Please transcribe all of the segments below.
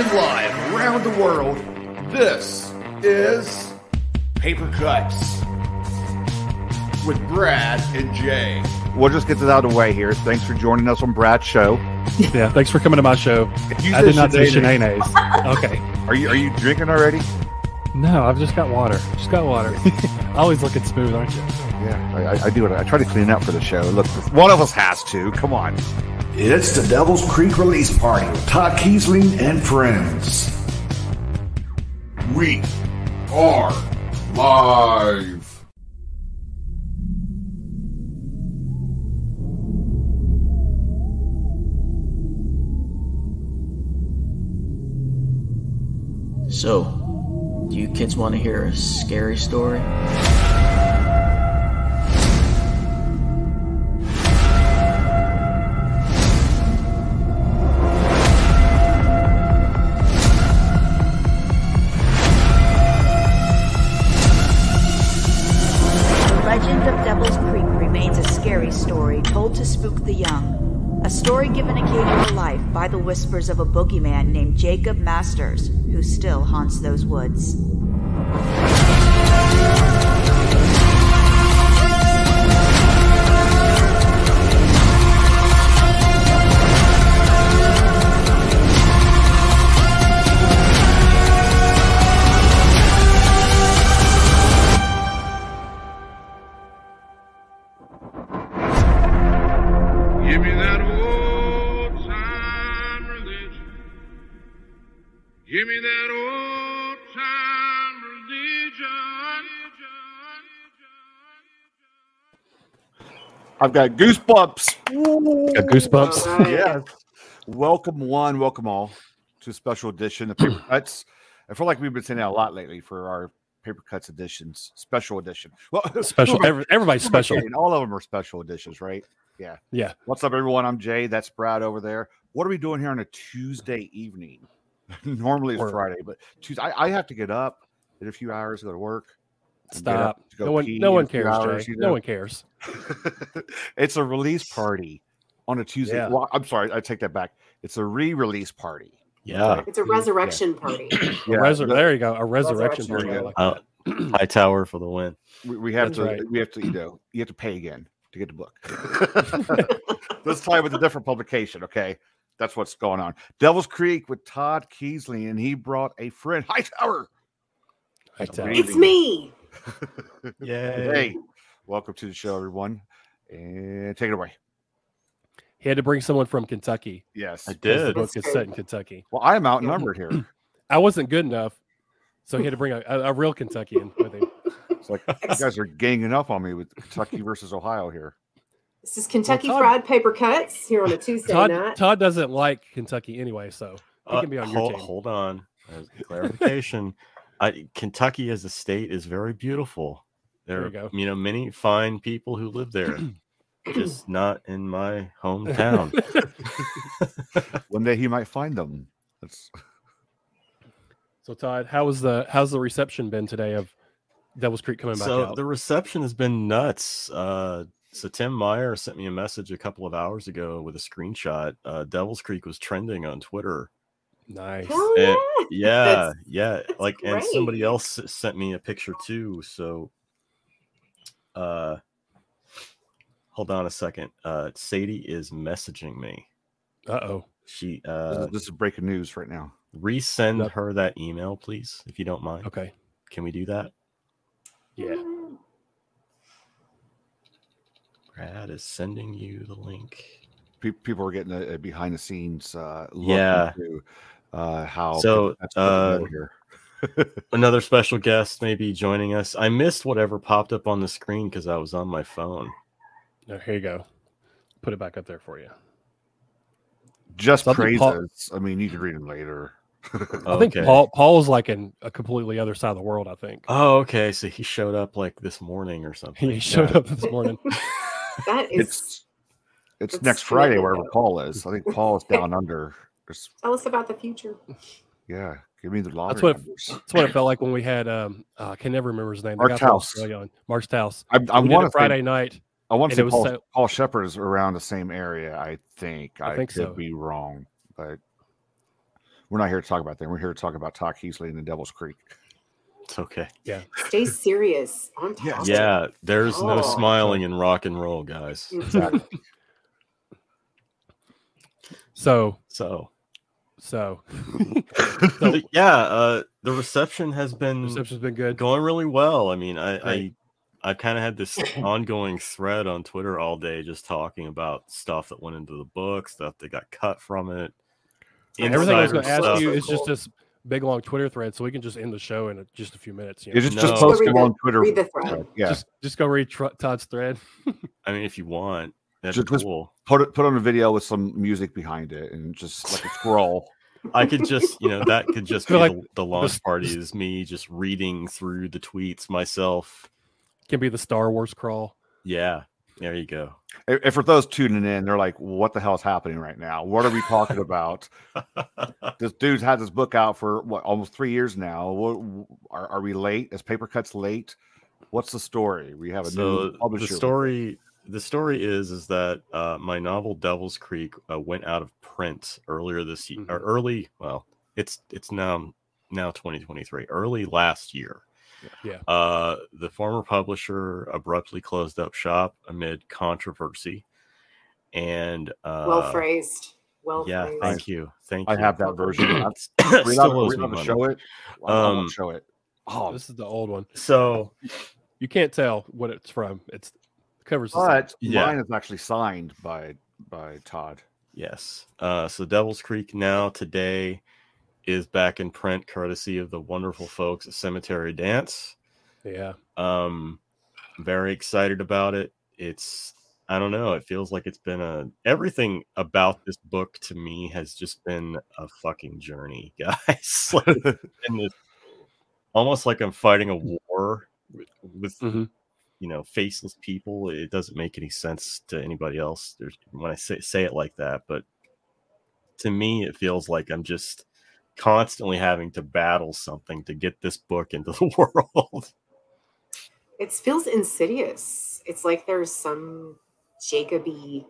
live around the world, this is Paper Cuts with Brad and Jay. We'll just get this out of the way here. Thanks for joining us on Brad's show. Yeah, thanks for coming to my show. I did not say shenanigans. Okay. Are you drinking already? No, I've just got water. Always looking smooth, aren't you? Yeah, I do it. I try to clean up for the show. Look, one of us has to. Come on. It's the Devil's Creek release party with Todd Kiesling and friends. We are live. So, do you kids want to hear a scary story? The legend of Devil's Creek remains a scary story told to spook the young. A story given occasional life by the whispers of a boogeyman named Jacob Masters, who still haunts those woods. Give me that old time religion. Give me that old time religion. I've got goosebumps. Got goosebumps. Yes. Welcome one, welcome all to a special edition of Paper Cuts. I feel like we've been saying that a lot lately for our Paper Cuts editions, special edition. Well, Special. Everybody's special. All of them are special editions, right? Yeah. Yeah. What's up, everyone? I'm Jay. That's Brad over there. What are we doing here on a Tuesday evening? Normally it's Friday, but Tuesday. I have to get up in a few hours, go to work. Stop. To go No one in a few cares, hours, Jay. you know? No one cares. It's a release party on a Tuesday. Yeah. Well, I'm sorry, I take that back. It's a re-release party. Yeah. It's a resurrection party. Yeah. There you go. A resurrection Resurrection party. party. High tower for the win. We have That's to. right. We have to. You have to pay again to get the book. This time with a different publication. Okay, that's what's going on. Devil's Creek with Todd Kiesling, and he brought a friend. Hightower. It's me. Yay. Hey, welcome to the show, everyone, and take it away. He had to bring someone from Kentucky. Yes, I because The did. book is set in Kentucky. Well, I am outnumbered here. I wasn't good enough, so he had to bring a real Kentuckian with him. It's like you guys are ganging up on me with Kentucky versus Ohio here. This is Kentucky Well, Todd- Fried Paper Cuts here on a Tuesday night. Todd doesn't like Kentucky anyway, so he can be on your team. Hold on. As a clarification. Kentucky as a state is very beautiful. There you are, go. many fine people who live there. Just not in my hometown. One day he might find them. That's So Todd, how's the reception been today of Devil's Creek coming back So out? the reception has been nuts. So Tim Meyer sent me a message a couple of hours ago with a screenshot. Devil's Creek was trending on Twitter. Nice. Hell And- yeah. yeah. Like, and great. somebody else sent me a picture too. So, hold on a second. Sadie is messaging me. Uh-oh. She this is breaking news right now. resend Yep. her that email, please, if you don't mind. Okay. Can we do that? Yeah. Brad is sending you the link. People are getting a behind the scenes look Yeah. into how So, that's put together here. Another special guest may be joining us. I missed whatever popped up on the screen because I was on my phone. Oh, here you go. Put it back up there for you. Just Something praises. I mean, you can read them later. I think Paul's like in a completely other side of the world, I think. Oh, okay. So he showed up like this morning or something. He showed up this morning. That is. It's That's next Friday true. wherever Paul is. I think Paul is down under. Tell us about the future. Yeah, give me the lottery That's what numbers. that's what it felt like when we had I can never remember his name. The Mark guy from Taus. Australia on Mark Taus. I We did want it to Friday night. I want to and say it was Paul Shepard is around the same area. I think. I think could so. be wrong, but We're not here to talk about that. We're here to talk about Todd Keesley and the Devil's Creek. It's okay. Yeah. Stay serious. On top. Yeah, there's no Oh. smiling in rock and roll, guys. Exactly. So yeah, the reception has been reception's been good. going really well. I mean, I Great. I kind of had this ongoing thread on Twitter all day, just talking about stuff that went into the book, stuff that got cut from it. Everything I was going to insider ask stuff. you is just this big long Twitter thread, so we can just end the show in just a few minutes. You know? Just No. post Read it the- on Twitter. read the thread. Yeah, Just go read Todd's thread. I mean, if you want, that's Just- cool. put on a video with some music behind it and just like a scroll. I could just, that could just be Feel like the launch this- party is me just reading through the tweets myself. Can be the Star Wars crawl. Yeah, there you go. And for those tuning in, they're like, "What the hell is happening right now? What are we talking about?" This dude's had this book out for almost 3 years now. What, are we late? Is Paper Cuts late? What's the story? We have a new publisher. The story is that my novel Devil's Creek went out of print earlier this year, or early. Well, it's now 2023. Early last year. Yeah. The former publisher abruptly closed up shop amid controversy, and Well phrased. Well yeah, phrased. thank you. I have that version. We're Still not owes going me to money. show it. I won't show it. Oh, This is the old one. So You can't tell what it's from. It's the cover's the same. but Yeah. mine is actually signed by Todd. yes, so Devil's Creek now today is back in print, courtesy of the wonderful folks at Cemetery Dance. Yeah. Very excited about it. I don't know, it feels like it's been everything about this book to me has just been a fucking journey, guys. Like, and it's almost like I'm fighting a war with faceless people. It doesn't make any sense to anybody else. When I say it like that, but to me it feels like I'm just constantly having to battle something to get this book into the world. It feels insidious. It's like there's some Jacoby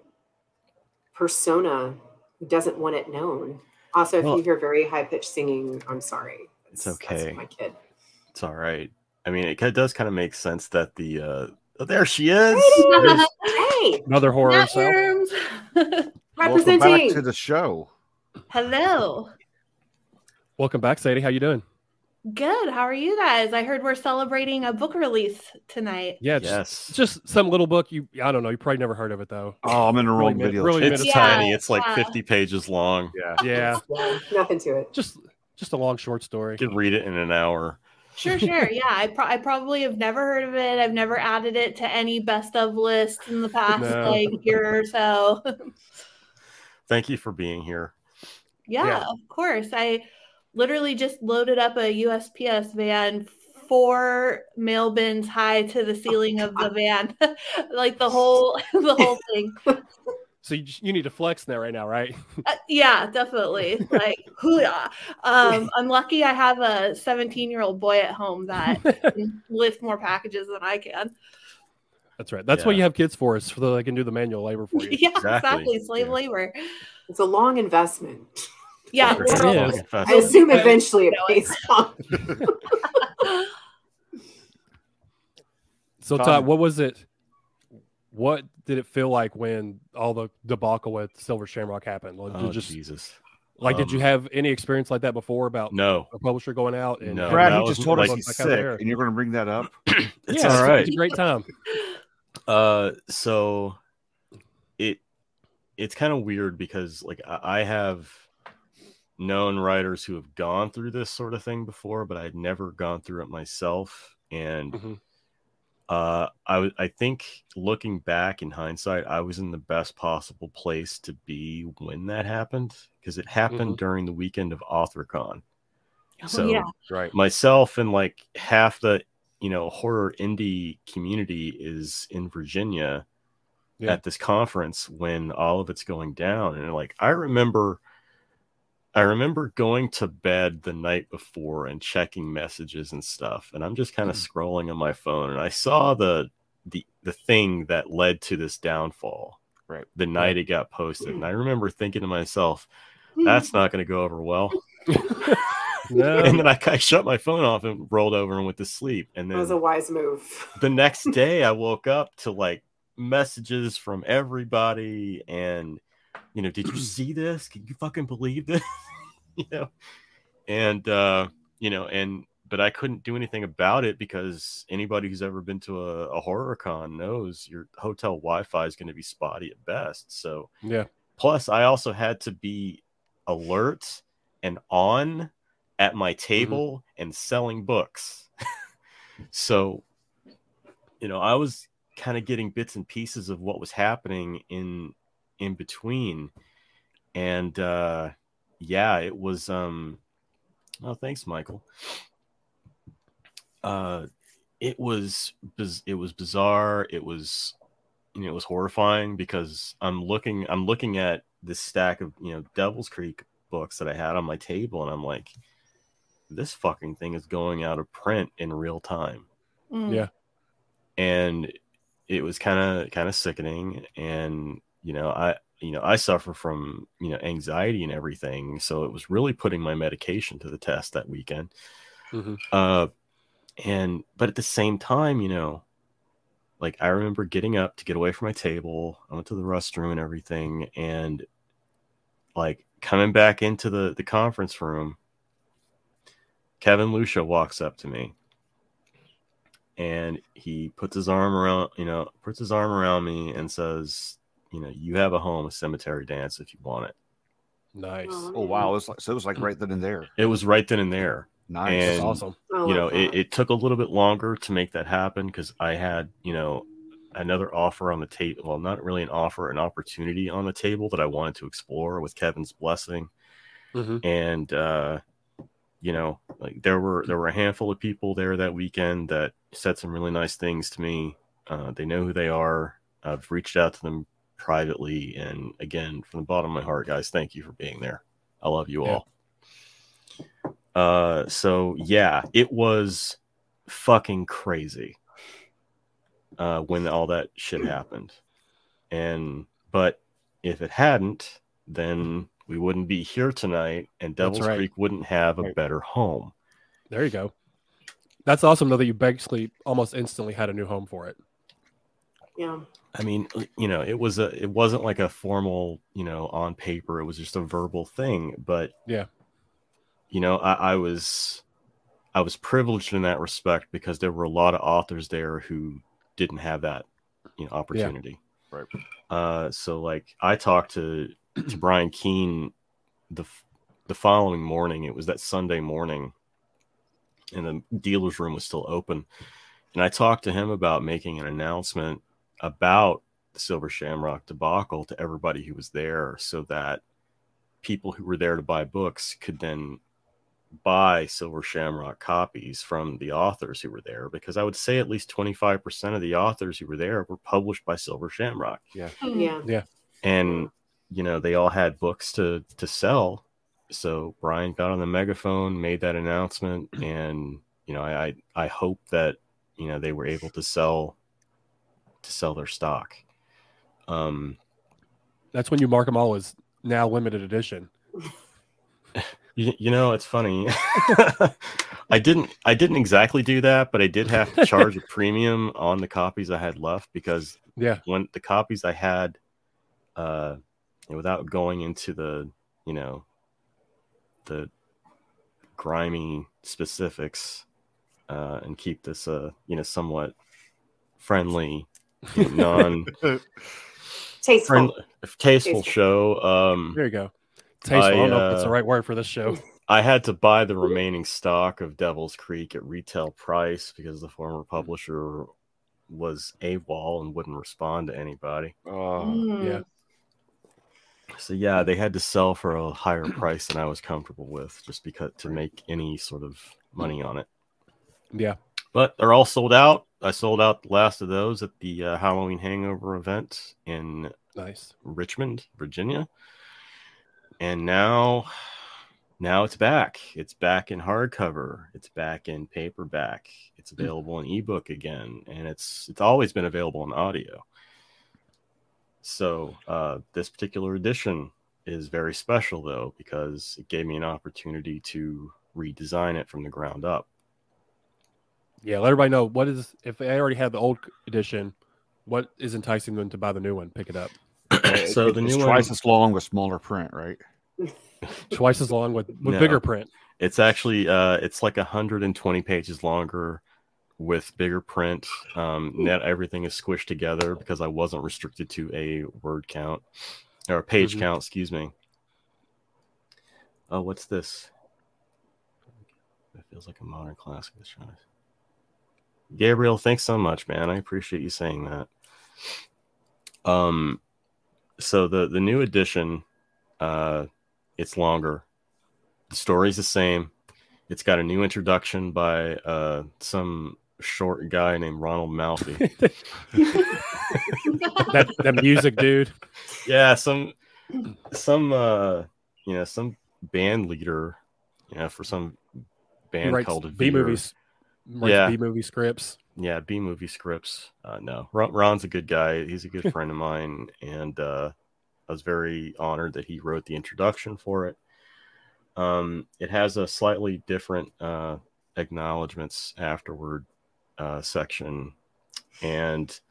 persona who doesn't want it known. Also, if you hear very high pitched singing, I'm sorry. It's okay. That's my kid. It's all right. I mean, it does kind of make sense that there she is. Hey, Another horror cell. Worms. Welcome representing. back to the show. Hello. Welcome back, Sadie. How you doing? Good. How are you guys? I heard we're celebrating a book release tonight. Yeah. Just some little book. I don't know. You probably never heard of it though. Oh, I'm in the wrong video. It's Yeah, tiny. It's like yeah. 50 pages long. Yeah. Yeah. Yeah, nothing to it. Just a long short story. You could read it in an hour. Sure. Yeah, I probably have never heard of it. I've never added it to any best of lists in the past year or so. Thank you for being here. Yeah, of course. I literally just loaded up a USPS van, 4 mail bins high to the ceiling of the van, like the whole thing. So you need to flex that right now, right? Yeah, definitely. Like, hoo-yah. I'm lucky I have a 17-year-old boy at home that can lift more packages than I can. That's right. That's what you have kids for, is so they can do the manual labor for you. Yeah, exactly. Slave labor. It's a long investment. Yeah. It is. I assume eventually it pays off. So, Todd, what was it? What did it feel like when all the debacle with Silver Shamrock happened? Like, Jesus. Like, did you have any experience like that before about no a publisher going out? And No. Brad, that he just was told us like- he's back out there. sick, and you're going to bring that up? It's Yeah, all right. It's a great time. So it's kind of weird because like I have known writers who have gone through this sort of thing before, but I'd never gone through it myself. And I think looking back in hindsight, I was in the best possible place to be when that happened, because it happened during the weekend of AuthorCon. So right, myself and like half the horror indie community is in Virginia at this conference when all of it's going down. And like I remember going to bed the night before and checking messages and stuff, and I'm just kind of scrolling on my phone, and I saw the thing that led to this downfall the night it got posted. And I remember thinking to myself, that's not going to go over well. No. And then I shut my phone off and rolled over and went to sleep. And That was a then wise move. the next day I woke up to like messages from everybody and, you know, did you see this? Can you fucking believe this? You know, and, you know, but I couldn't do anything about it because anybody who's ever been to a horror con knows your hotel Wi-Fi is going to be spotty at best. So Yeah. plus I also had to be alert and on at my table and selling books. So, you know, I was kind of getting bits and pieces of what was happening in between. And yeah, it was oh, thanks, Michael. It was bizarre. It was, you know, it was horrifying because I'm looking at this stack of, you know, Devil's Creek books that I had on my table, and I'm like, this fucking thing is going out of print in real time. Yeah. And it was kind of sickening. And, you know, I suffer from, you know, anxiety and everything. So it was really putting my medication to the test that weekend. But at the same time, you know, like I remember getting up to get away from my table. I went to the restroom and everything. And like coming back into the conference room, Kevin Lucia walks up to me and he puts his arm around me and says, you know, you have a home, a cemetery dance if you want it. Nice. Oh wow. It was like right then and there. It was right then and there. Nice. And, That's awesome. You know, it took a little bit longer to make that happen because I had, you know, another offer on the table. Well, not really an offer, an opportunity on the table that I wanted to explore with Kevin's blessing. And, you know, like there were a handful of people there that weekend that said some really nice things to me. They know who they are. I've reached out to them privately. And again, from the bottom of my heart, guys, thank you for being there. I love you all. So yeah, it was fucking crazy when all that shit happened. But if it hadn't, then we wouldn't be here tonight, and Devil's Creek wouldn't have a better home. There you go. That's awesome, though, that you basically almost instantly had a new home for it. Yeah. I mean, you know, it wasn't like a formal, you know, on paper. It was just a verbal thing. But yeah, you know, I was privileged in that respect because there were a lot of authors there who didn't have that, you know, opportunity. Yeah. Right. So like I talked to Brian Keene the following morning. It was that Sunday morning, and the dealer's room was still open. And I talked to him about making an announcement about the Silver Shamrock debacle to everybody who was there, so that people who were there to buy books could then buy Silver Shamrock copies from the authors who were there, because I would say at least 25% of the authors who were there were published by Silver Shamrock. Yeah. Yeah. And, you know, they all had books to sell. So Brian got on the megaphone, made that announcement. And, you know, I hope that, you know, they were able to sell their stock. That's when you mark them all as now limited edition. You know, it's funny. I didn't exactly do that, but I did have to charge a premium on the copies I had left, because when the copies I had, without going into the, you know, the grimy specifics, and keep this you know, somewhat friendly, tasteful show. There you go. Tasteful. I don't know if that's the right word for this show. I had to buy the remaining stock of Devil's Creek at retail price because the former publisher was AWOL and wouldn't respond to anybody. Yeah. So yeah, they had to sell for a higher price than I was comfortable with, just because to make any sort of money on it. Yeah. But they're all sold out. I sold out the last of those at the Halloween Hangover event in Richmond, Virginia. And now it's back. It's back in hardcover. It's back in paperback. It's available in ebook again, and it's always been available in audio. So this particular edition is very special, though, because it gave me an opportunity to redesign it from the ground up. Yeah, let everybody know what is, if they already have the old edition, what is enticing them to buy the new one, pick it up. So the new one, twice as long with smaller print, right? Twice as long with bigger print. It's actually it's like 120 pages longer with bigger print. Net everything is squished together because I wasn't restricted to a word count or a page count, excuse me. Oh, what's this? It feels like a modern classic. Gabriel, thanks so much, man. I appreciate you saying that. So the new edition, it's longer. The story's the same. It's got a new introduction by some short guy named Ronald Malfi. that music dude. Yeah, some band leader, for some band called B-movies. Yeah, B-movie scripts. Yeah, B-movie scripts. No, Ron's a good guy. He's a good friend of mine, and I was very honored that he wrote the introduction for it. It has a slightly different acknowledgments afterward section, and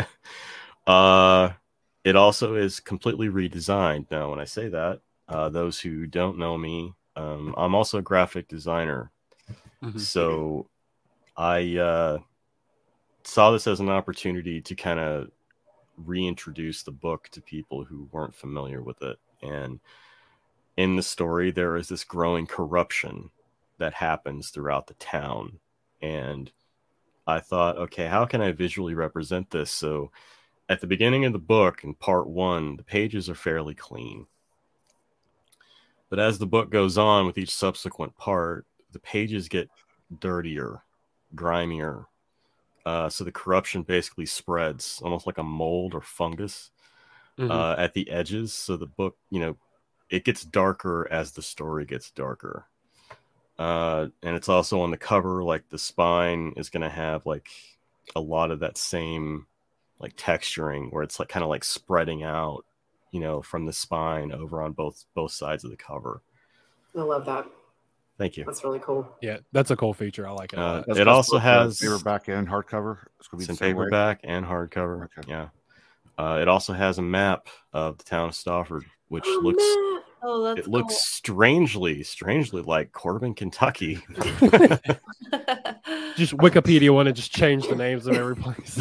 it also is completely redesigned. Now, when I say that, those who don't know me, I'm also a graphic designer. So I saw this as an opportunity to kind of reintroduce the book to people who weren't familiar with it. And in the story, there is this growing corruption that happens throughout the town. And I thought, okay, how can I visually represent this? So at the beginning of the book, in part 1, the pages are fairly clean. But as the book goes on with each subsequent part, the pages get dirtier, grimier. So the corruption basically spreads almost like a mold or fungus at the edges. So the book, it gets darker as the story gets darker. And it's also on the cover, like the spine is going to have like a lot of that same like texturing where it's like kind of like spreading out, from the spine over on both sides of the cover. I love that. Thank you. That's really cool. Yeah, that's a cool feature. I like it. It also has paperback and hardcover. It's going to be some paperback and hardcover. Okay. Yeah. It also has a map of the town of Stafford, which looks strangely like Corbin, Kentucky. Just Wikipedia wanted to just change the names of every place.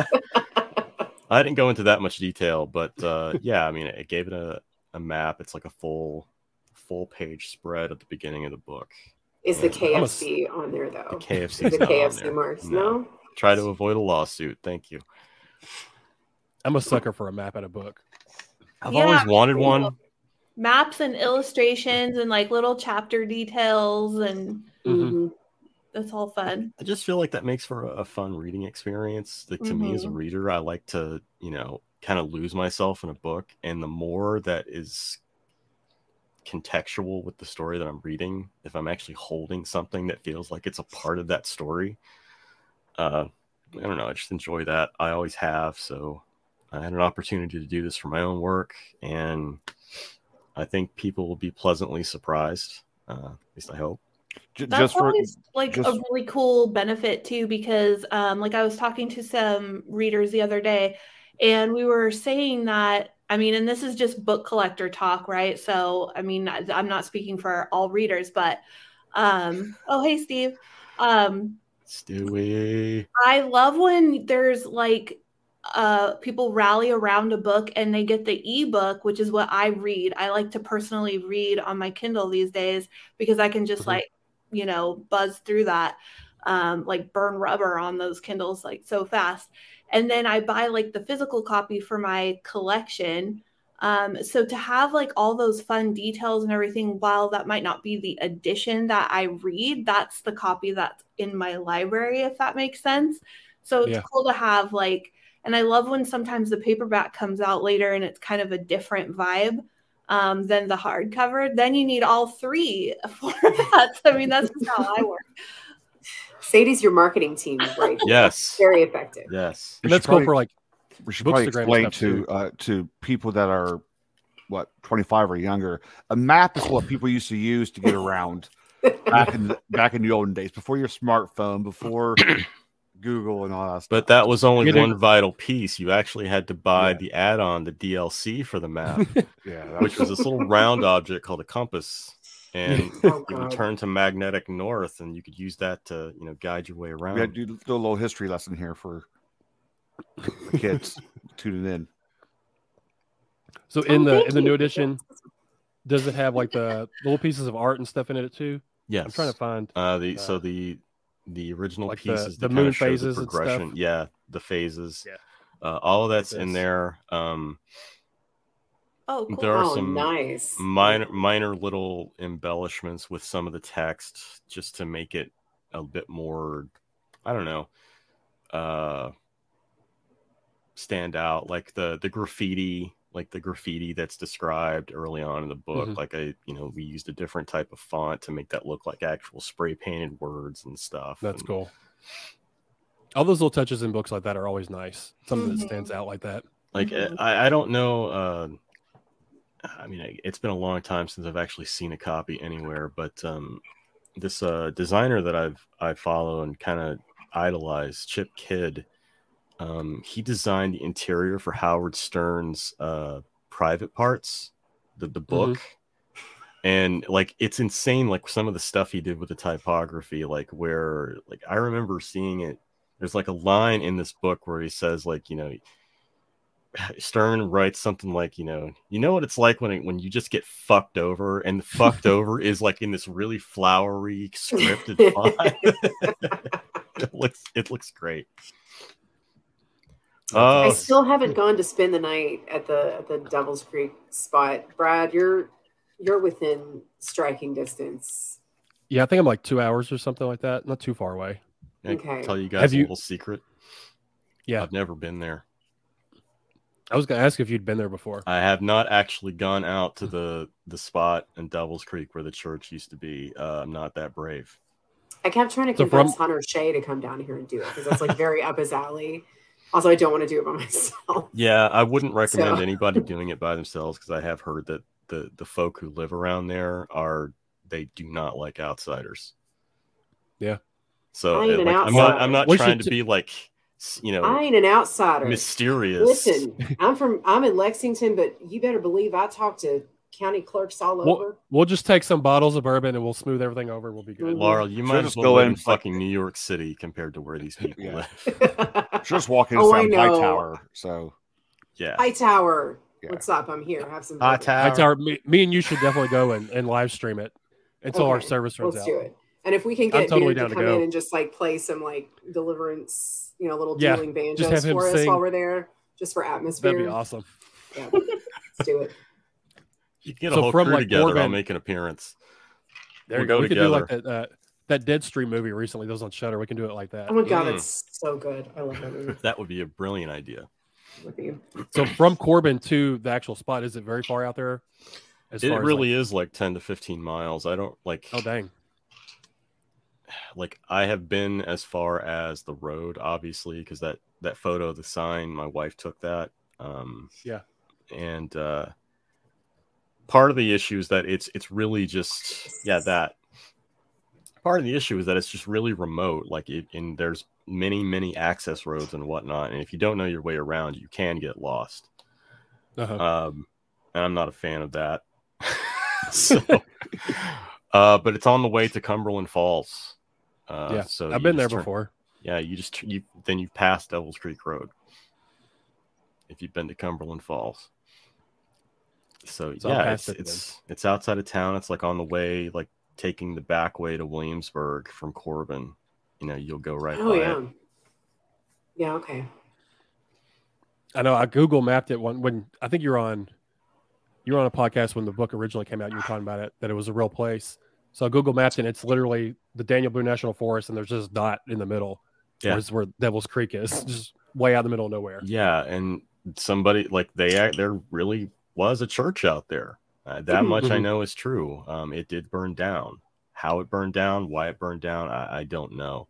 I didn't go into that much detail, but yeah, I mean, it gave it a map. It's like a full page spread at the beginning of the book. Is the KFC on there though? The KFC. The KFC marks. No. Try to avoid a lawsuit. Thank you. I'm a sucker for a map in a book. I've always wanted one. Maps and illustrations and like little chapter details and that's all fun. I just feel like that makes for a fun reading experience. Like to me as a reader, I like to, kind of lose myself in a book, and the more that is contextual with the story that I'm reading, if I'm actually holding something that feels like it's a part of that story, I don't know, I just enjoy that. I always have. So I had an opportunity to do this for my own work, and I think people will be pleasantly surprised. At least I hope. That's always a really cool benefit too, because like I was talking to some readers the other day, and we were saying that, I mean, and this is just book collector talk, right? So, I mean, I'm not speaking for all readers, but, oh, hey, Steve. Stewie. I love when there's like, people rally around a book and they get the ebook, which is what I read. I like to personally read on my Kindle these days because I can just buzz through that, like burn rubber on those Kindles like so fast. And then I buy like the physical copy for my collection. So to have like all those fun details and everything, while that might not be the edition that I read, that's the copy that's in my library, if that makes sense. So it's cool to have like, and I love when sometimes the paperback comes out later and it's kind of a different vibe than the hardcover. Then you need all three for that. I mean, that's just how I work. Sadie's your marketing team, right? Yes. Very effective. Yes. And that's cool for like we should probably explain to people that are what 25 or younger, a map is what people used to use to get around back in the olden days, before your smartphone, before Google and all that stuff. But that was only one vital piece. You actually had to buy the add-on, the DLC for the map, which was this little round object called a compass. And it would turn to magnetic north, and you could use that to, guide your way around. We had to do a little history lesson here for the kids tuning in. So in the new edition, does it have like the little pieces of art and stuff in it too? Yes. I'm trying to find the original like pieces, the moon phases the progression. and stuff. Yeah, the phases. Yeah. All of that's in there. Oh, cool. There are some nice minor little embellishments with some of the text just to make it a bit more, I don't know, stand out. Like the graffiti, that's described early on in the book. Mm-hmm. Like we used a different type of font to make that look like actual spray painted words and stuff. That's cool. All those little touches in books like that are always nice. Something that stands out like that. Like I don't know. I mean, it's been a long time since I've actually seen a copy anywhere, but this designer that I follow and kind of idolize, Chip Kidd, he designed the interior for Howard Stern's Private Parts, the book. And like, it's insane. Like some of the stuff he did with the typography, like where, like, I remember seeing it. There's like a line in this book where he says, like, Stern writes something like, you know what it's like when you just get fucked over, and the fucked over is like in this really flowery scripted font. It looks great. I still haven't gone to spend the night at the Devil's Creek spot. Brad, you're within striking distance. Yeah, I think I'm like 2 hours or something like that. Not too far away. I can tell you guys a little secret. Yeah, I've never been there. I was going to ask if you'd been there before. I have not actually gone out to the spot in Devil's Creek where the church used to be. I'm not that brave. I kept trying to convince Hunter Shea to come down here and do it because that's like very up his alley. Also, I don't want to do it by myself. Yeah, I wouldn't recommend anybody doing it by themselves because I have heard that the folk who live around there they do not like outsiders. Yeah. So I'm not trying to be like, I ain't an outsider. Mysterious. Listen, I'm in Lexington, but you better believe I talk to county clerks all over. We'll just take some bottles of bourbon and we'll smooth everything over. We'll be good. Laurel, you might as well live in fucking New York City compared to where these people live. Just walking inside Hightower. So yeah, Hightower. Yeah. What's up? I'm here. Have some Hightower. Me and you should definitely go and live stream it until our service runs out. Let's do it. And if we can get Beard to come in and just like play some like Deliverance, little dueling banjos for us while we're there, just for atmosphere. That'd be awesome. Yeah, let's do it. You can get a whole crew together. Corbin, I'll make an appearance. There we go. We could do like that Deadstream movie recently. That was on Shudder. We can do it like that. Oh my god, it's so good. I love that movie. That would be a brilliant idea. So from Corbin to the actual spot, is it very far out there? It really is like 10 to 15 miles. I don't like. Oh dang. Like I have been as far as the road, obviously, because that photo of the sign, my wife took that. Yeah. And part of the issue is that it's really just that. Part of the issue is that it's just really remote. Like and there's many access roads and whatnot, and if you don't know your way around, you can get lost. And I'm not a fan of that. So, but it's on the way to Cumberland Falls. So I've been there before. Yeah, you've passed Devil's Creek Road if you've been to Cumberland Falls. So yeah, it's outside of town. It's like on the way, like taking the back way to Williamsburg from Corbin. You'll go right by it. Yeah, okay. I know I Google mapped it when I think you're on a podcast when the book originally came out. You were talking about it, that it was a real place. So I Google mapped it, and it's literally the Daniel Boone National Forest, and there's just a dot in the middle. Yeah. Where Devil's Creek is, just way out in the middle of nowhere. Yeah, and somebody like there really was a church out there. That much I know is true. It did burn down. How it burned down, why it burned down, I don't know.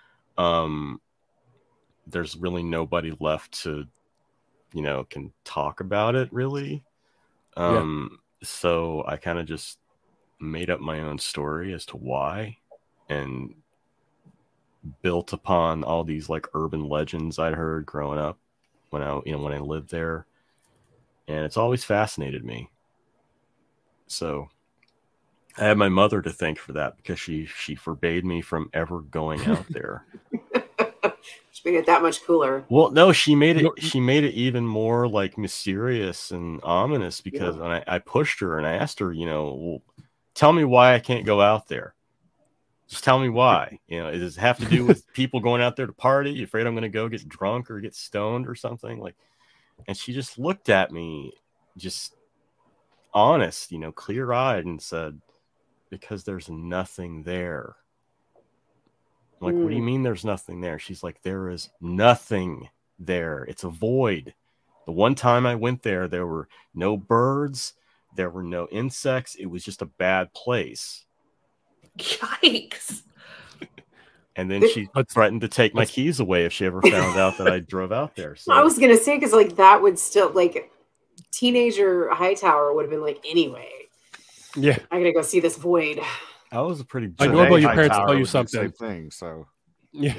There's really nobody left to, can talk about it really. So I kind of just made up my own story as to why, and built upon all these like urban legends I'd heard growing up when I lived there, and it's always fascinated me. So I had my mother to thank for that, because she forbade me from ever going out there. She made it that much cooler. Well, no, she made it even more like mysterious and ominous, because when I pushed her and I asked her, well, tell me why I can't go out there. Just tell me why. Does it have to do with people going out there to party? You afraid I'm going to go get drunk or get stoned or something? Like, and she just looked at me, just honest, clear-eyed, and said, because there's nothing there. I'm like, what do you mean there's nothing there? She's like, there is nothing there. It's a void. The one time I went there, there were no birds. There were no insects. It was just a bad place. Yikes. And then she threatened to take my keys away if she ever found out that I drove out there. So I was going to say, because like that would still, like, teenager Hightower would have been like, anyway. Yeah. I got to go see this void. I was a pretty like normally your parents tell you something. Same thing, so yeah.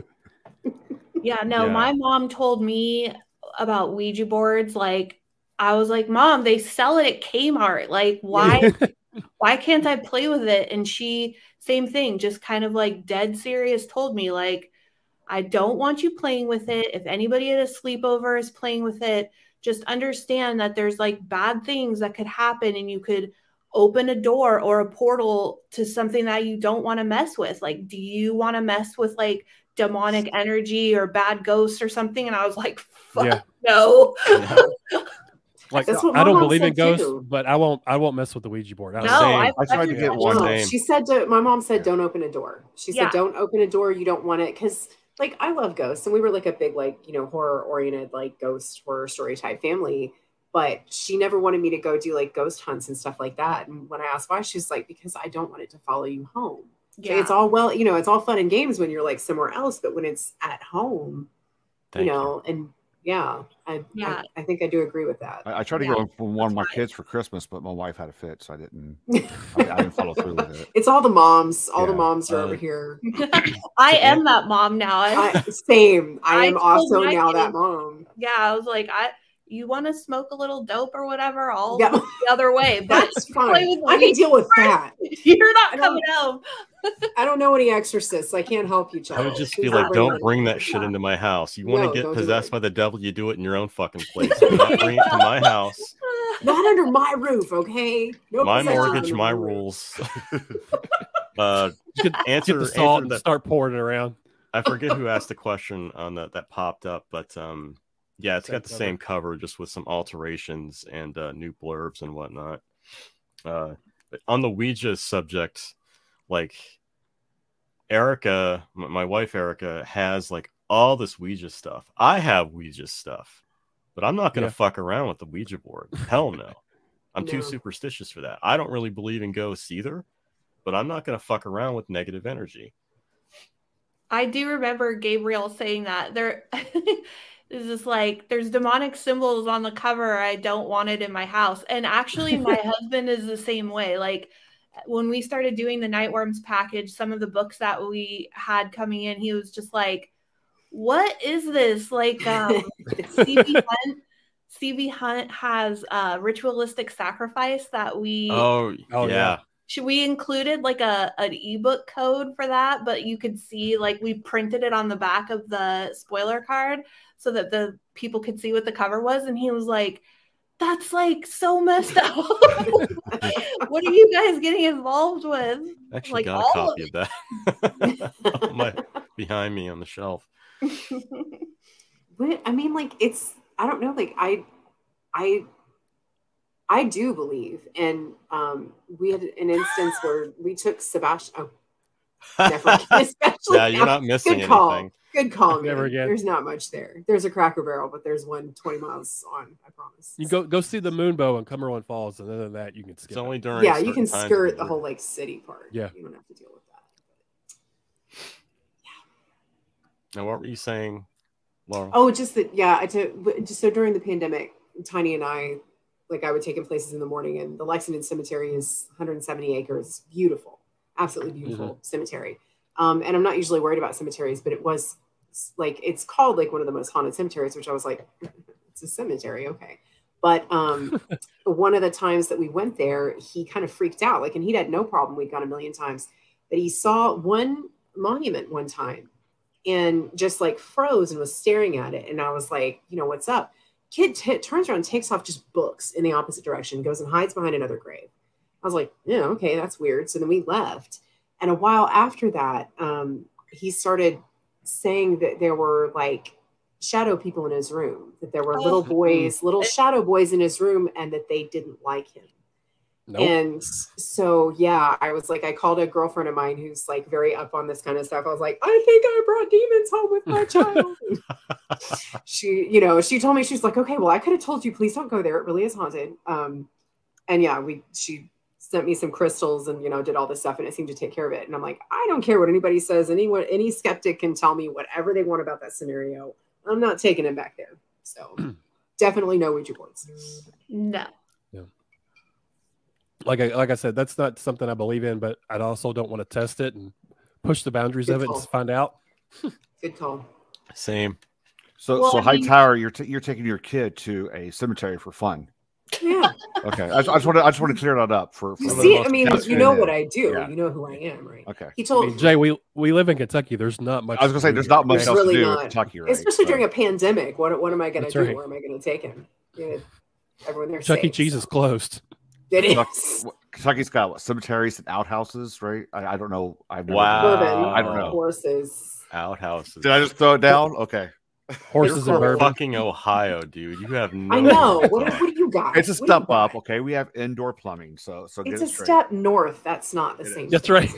My mom told me about Ouija boards. Like, I was like, Mom, they sell it at Kmart. Like, why can't I play with it? And she, same thing, just kind of like dead serious, told me, like, I don't want you playing with it. If anybody at a sleepover is playing with it, just understand that there's like bad things that could happen, and you could open a door or a portal to something that you don't want to mess with. Like, do you want to mess with like demonic energy or bad ghosts or something? And I was like, fuck no. Like, I don't believe in ghosts, but I won't mess with the Ouija board. I tried to get one name. She said, my mom said, don't open a door. She said, don't open a door. You don't want it. Because like, I love ghosts, and we were like a big, like, horror oriented, like ghost horror story type family. But she never wanted me to go do like ghost hunts and stuff like that. And when I asked why, she's like, because I don't want it to follow you home. Yeah. It's all it's all fun and games when you're like somewhere else, but when it's at home, and I think I do agree with that. I tried to go for one of my kids for Christmas, but my wife had a fit, so I didn't follow through with it. It's all the moms. All the moms are over here. I am that mom now. Same. I am also now that mom. Yeah, I was like, you want to smoke a little dope or whatever, I'll go the other way. That's fine. I can deal with that. You're not coming home. I don't know any exorcists. I can't help you, child. I would just be like, don't bring that shit into my house. You want to get possessed by the devil, you do it in your own fucking place. Do not bring it to my house. Not under my roof, okay? No my mortgage, my rules. Answer the salt and start pouring it around. I forget who asked the question on that popped up, but yeah, it's got the same cover, just with some alterations and new blurbs and whatnot. But on the Ouija subject, like, Erica, my wife Erica, has like all this Ouija stuff. I have Ouija stuff, but I'm not going to fuck around with the Ouija board. Hell no. I'm too superstitious for that. I don't really believe in ghosts either, but I'm not going to fuck around with negative energy. I do remember Gabriel saying that there is this like, there's demonic symbols on the cover. I don't want it in my house. And actually my husband is the same way. Like, when we started doing the Nightworms package, some of the books that we had coming in, he was just like, what is this? Like, C.B. Hunt has Ritualistic Sacrifice that we... Oh yeah. We included like an ebook code for that, but you could see, like, we printed it on the back of the spoiler card so that the people could see what the cover was. And he was like, that's like so messed up. What are you guys getting involved with? Actually, got a copy of that behind me on the shelf. But I mean, like, it's, I don't know, like, I do believe, and we had an instance where we took Sebastian. Oh, never. Especially yeah, you're not missing anything. Good call. Never again. There's not much there. There's a Cracker Barrel, but there's one 20 miles on. I promise. You go see the Moonbow in Cumberland Falls, and other than that, you can skip. It's only during you can skirt the whole like city part. Yeah, you don't have to deal with that. Yeah. Now, what were you saying, Laura? Oh, just that. Yeah, just so during the pandemic, Tiny and I Like I would take him places in the morning, and the Lexington Cemetery is 170 acres. Beautiful. Absolutely beautiful cemetery. And I'm not usually worried about cemeteries, but it was like, it's called like one of the most haunted cemeteries, which I was like, it's a cemetery. Okay. But one of the times that we went there, he kind of freaked out. Like, and he'd had no problem. We'd gone a million times, but he saw one monument one time and just like froze and was staring at it. And I was like, you know, what's up? Kid turns around, takes off just books in the opposite direction, goes and hides behind another grave. I was like, yeah, okay, that's weird. So then we left. And a while after that, he started saying that there were like shadow people in his room, that there were little boys, little shadow boys in his room, and that they didn't like him. Nope. And so, yeah, I was like, I called a girlfriend of mine who's like very up on this kind of stuff. I was like, I think I brought demons home with my child. She, you know, she told me, she's like, okay, well, I could have told you, please don't go there. It really is haunted. And yeah, she sent me some crystals and, you know, did all this stuff, and it seemed to take care of it. And I'm like, I don't care what anybody says. Any skeptic can tell me whatever they want about that scenario. I'm not taking him back there. So definitely no Ouija boards. No. Yeah. Like I said, that's not something I believe in, but I also don't want to test it and push the boundaries of it and find out. Good call. Same. So Hightower, you're taking your kid to a cemetery for fun. Yeah. Okay. I just want to clear that up for see, I mean, you know what I do. Yeah. You know who I am, right? Okay. He told Jay, we live in Kentucky. There's not much. I was gonna say there's not much else to do in Kentucky, right? Especially during a pandemic. What am I gonna do? Right. Where am I gonna take him? Yeah. Everyone there. Chuck E. Cheese is closed. It is. Kentucky's got what, cemeteries and outhouses, right? I don't know. Wow. I don't know. Horses. Outhouses. Did I just throw it down? Okay. Horses and bourbon. Fucking Ohio, dude. You have no. I know. What do you got? It's a step up. Okay, we have indoor plumbing, so it's get a step north. That's not the same. That's right.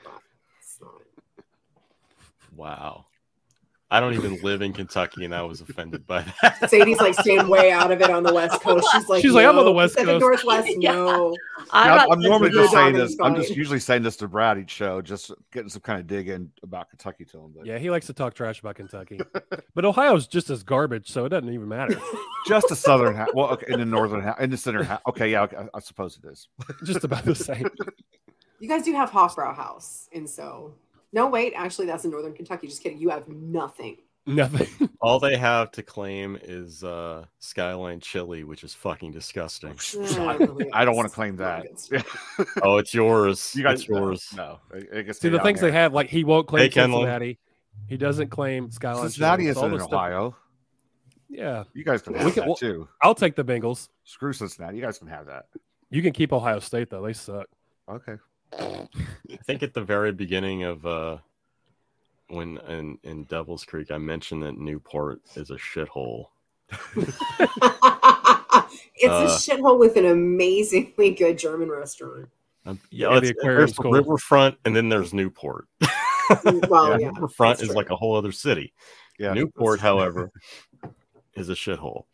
Wow. I don't even live in Kentucky, and I was offended by that. Sadie's like staying way out of it on the West Coast. She's like, I'm on the West Coast. Northwest. No. I'm normally just saying this. I'm just usually saying this to Brad each show, just getting some kind of dig in about Kentucky to him. But. Yeah, he likes to talk trash about Kentucky, but Ohio's just as garbage, so it doesn't even matter. Just the southern half. Well, okay, in the northern half, in the center half. Okay, yeah, okay, I suppose it is. Just about the same. You guys do have Hofbrau House, and so. No, wait. Actually, that's in northern Kentucky. Just kidding. You have nothing. Nothing. All they have to claim is Skyline Chili, which is fucking disgusting. I don't want to claim that. Oh, it's yours. You guys, it's yours. No. See, the things they have, like he won't claim Cincinnati. He doesn't claim Skyline. Cincinnati is in Ohio. Yeah. You guys can have that too. I'll take the Bengals. Screw Cincinnati. You guys can have that. You can keep Ohio State, though. They suck. Okay. I think at the very beginning of when in Devil's Creek, I mentioned that Newport is a shithole. It's a shithole with an amazingly good German restaurant. There's the riverfront, and then there's Newport. Well, yeah, riverfront is like a whole other city. Yeah, Newport, however, is a shithole.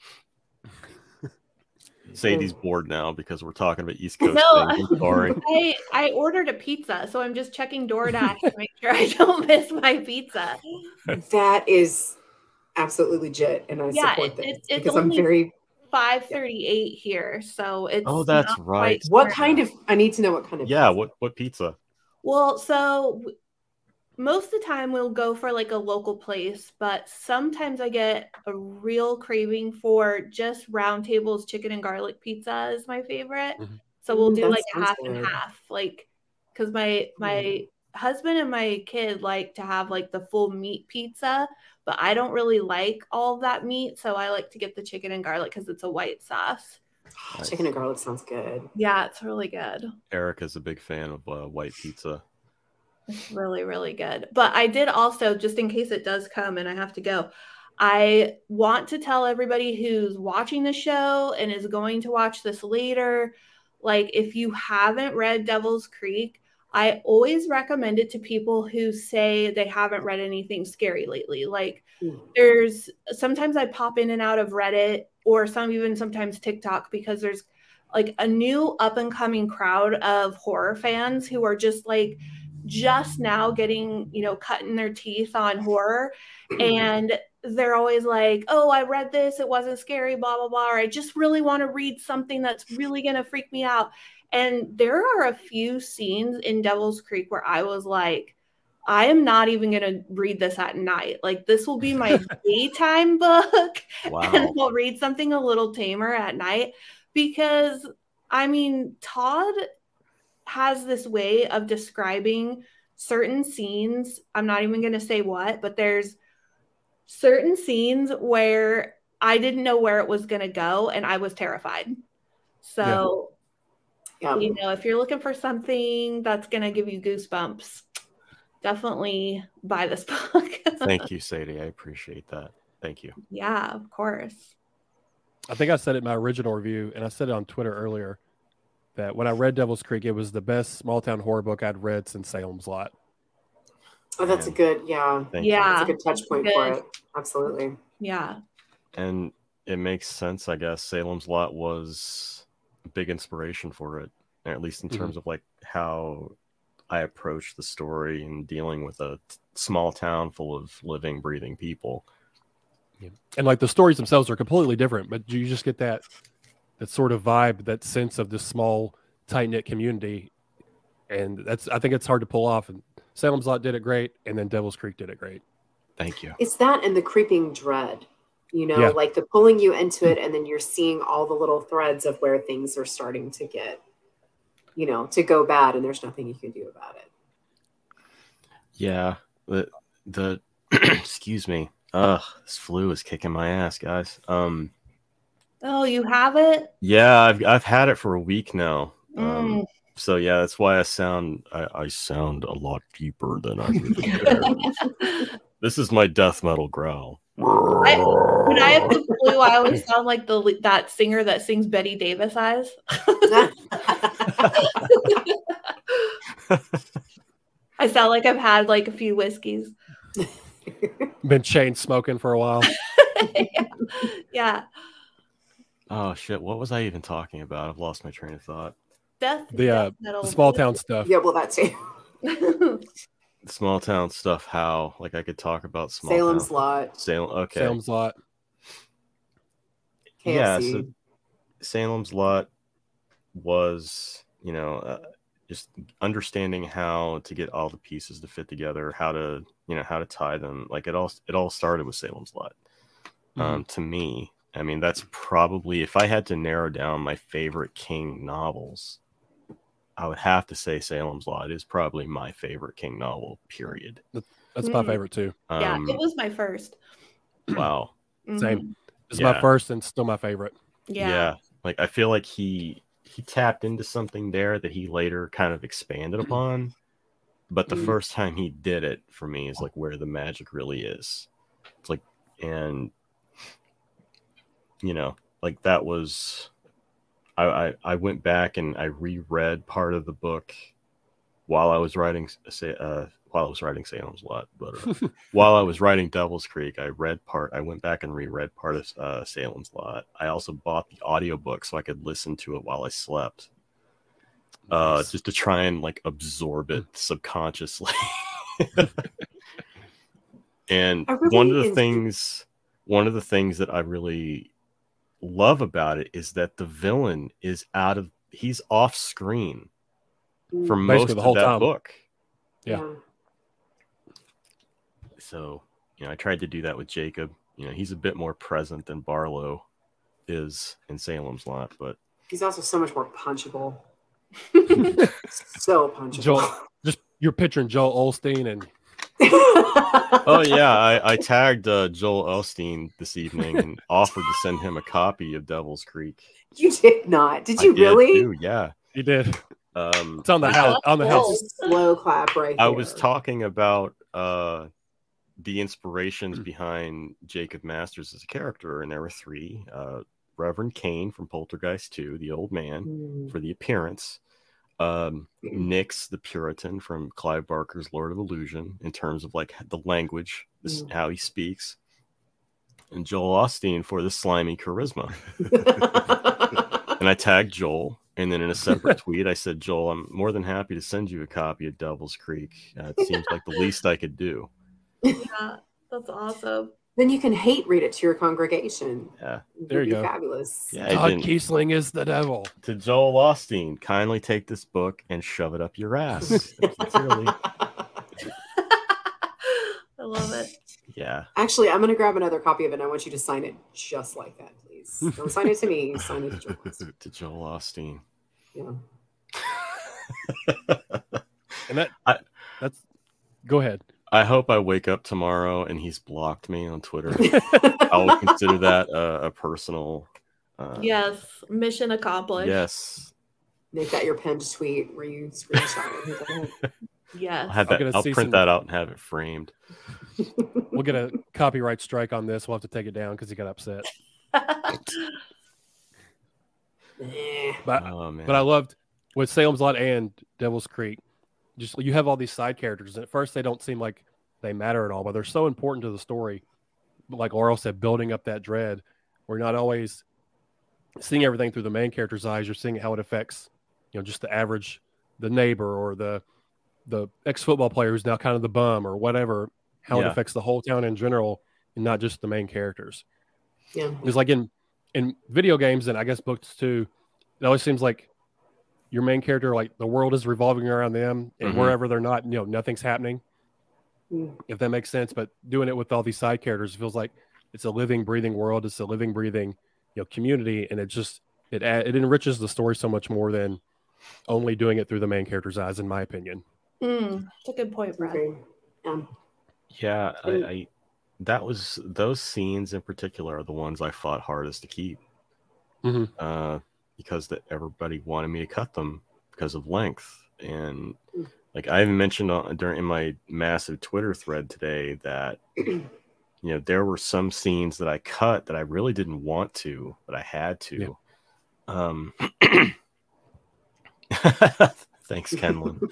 Sadie's bored now because we're talking about East Coast things. I'm sorry. I ordered a pizza, so I'm just checking DoorDash to make sure I don't miss my pizza. That is absolutely legit, and I support that because I'm very 5:38 here, so it's that's right. What kind of? I need to know what kind of. Yeah, pizza. what pizza? Well, so most of the time we'll go for like a local place, but sometimes I get a real craving for just Round Table's chicken and garlic pizza is my favorite. Mm-hmm. So we'll do like a half and half, like because my husband and my kid like to have like the full meat pizza, but I don't really like all of that meat, so I like to get the chicken and garlic because it's a white sauce. Chicken and garlic sounds good. Yeah, it's really good. Erica's a big fan of white pizza. It's really, really good. But I did also, just in case it does come and I have to go, I want to tell everybody who's watching the show and is going to watch this later, like if you haven't read Devil's Creek, I always recommend it to people who say they haven't read anything scary lately. Like there's sometimes I pop in and out of Reddit or sometimes TikTok because there's like a new up and coming crowd of horror fans who are just now getting, cutting their teeth on horror. And they're always like, oh, I read this, it wasn't scary, blah, blah, blah, or I just really want to read something that's really going to freak me out. And there are a few scenes in Devil's Creek where I was like, I am not even going to read this at night. Like, this will be my daytime book. Wow. And I'll read something a little tamer at night. Because, I mean, Todd has this way of describing certain scenes. I'm not even going to say what, but there's certain scenes where I didn't know where it was going to go, and I was terrified. So, you know, if you're looking for something that's going to give you goosebumps, definitely buy this book. Thank you, Sadie. I appreciate that. Thank you. Yeah, of course. I think I said it in my original review, and I said it on Twitter earlier, that when I read Devil's Creek, it was the best small town horror book I'd read since Salem's Lot. Oh, that's a good, Thank you. That's a good touch point for it. Absolutely. Yeah. And it makes sense, I guess. Salem's Lot was a big inspiration for it, at least in terms of like how I approach the story and dealing with a small town full of living, breathing people. Yeah. And like the stories themselves are completely different, but you just get that sort of vibe, that sense of this small, tight-knit community. And I think it's hard to pull off. And Salem's Lot did it great, and then Devil's Creek did it great. Thank you. It's that and the creeping dread, you know, like the pulling you into it, and then you're seeing all the little threads of where things are starting to get, you know, to go bad, and there's nothing you can do about it. Yeah. The excuse me. This flu is kicking my ass, guys. Oh, you have it? Yeah, I've had it for a week now. So yeah, that's why I sound a lot deeper than I really am. This is my death metal growl. When I have the flu, I always sound like that singer that sings Betty Davis Eyes. I sound like I've had like a few whiskeys. Been chain smoking for a while. Yeah. Oh shit! What was I even talking about? I've lost my train of thought. The small town stuff. Yeah, well, that's it. Small town stuff. How? Like I could talk about Salem's Lot. Salem's Lot. KFC. Yeah. So Salem's Lot was, you know, just understanding how to get all the pieces to fit together, how to tie them. Like it all started with Salem's Lot. To me, I mean, that's probably, if I had to narrow down my favorite King novels, I would have to say Salem's Lot is probably my favorite King novel, period. That's my favorite too. Yeah, it was my first. Wow. Same. It's my first and still my favorite. Yeah. Like I feel like he tapped into something there that he later kind of expanded upon. But the first time he did it for me is like where the magic really is. It's like, and you know, like that was, I went back and I reread part of the book while I was writing Salem's Lot, but while I was writing Devil's Creek, I went back and reread part of Salem's Lot. I also bought the audiobook so I could listen to it while I slept. Nice. Just to try and like absorb it subconsciously. And one of the things that I really love about it is that the villain is he's off screen for most of that book. Yeah. So, you know, I tried to do that with Jacob. You know, he's a bit more present than Barlow is in Salem's Lot, but he's also so much more punchable. So punchable. You're picturing Joel Osteen and oh yeah, I tagged Joel Osteen this evening and offered to send him a copy of Devil's Creek. You did not? Did you really? Too, yeah, he did. It's on the house. On the house. Slow clap right I there. was talking about the inspirations behind Jacob Masters as a character, and there were three: Reverend Kane from Poltergeist 2, the old man for the appearance. Nyx the Puritan from Clive Barker's Lord of Illusion in terms of like the language, how he speaks, and Joel Osteen for the slimy charisma. And I tagged Joel, and then in a separate tweet I said, Joel, I'm more than happy to send you a copy of Devil's Creek. It seems like the least I could do. Yeah, that's awesome. Then you can hate read it to your congregation. Yeah. There you go. Fabulous. Yeah, Todd Kiesling is the devil. To Joel Osteen, kindly take this book and shove it up your ass. Sincerely. I love it. Yeah. Actually, I'm going to grab another copy of it, and I want you to sign it just like that, please. Don't sign it to me. Sign it to Joel Osteen. To Joel Osteen. Yeah. And that's go ahead. I hope I wake up tomorrow and he's blocked me on Twitter. I will consider that a personal. Yes, mission accomplished. Yes. Make that your pinned tweet where you screenshot it. Yes. I'll print that out and have it framed. We'll get a copyright strike on this. We'll have to take it down because he got upset. But I loved with Salem's Lot and Devil's Creek. Just you have all these side characters, and at first they don't seem like they matter at all, but they're so important to the story. Like Laurel said, building up that dread. We're not always seeing everything through the main character's eyes. You're seeing how it affects, just the average, the neighbor or the ex-football player who's now kind of the bum or whatever. How it affects the whole town in general, and not just the main characters. Yeah, it's like in video games and I guess books too. It always seems like your main character, like the world is revolving around them, and wherever they're not, nothing's happening. If that makes sense. But doing it with all these side characters, it feels like it's a living, breathing world. It's a living, breathing, community, and it enriches the story so much more than only doing it through the main character's eyes, in my opinion. That's a good point, Brad. Yeah, I those scenes in particular are the ones I fought hardest to keep. Because everybody wanted me to cut them because of length. And like I even mentioned in my massive Twitter thread today that there were some scenes that I cut that I really didn't want to, but I had to. Thanks, Kenlin.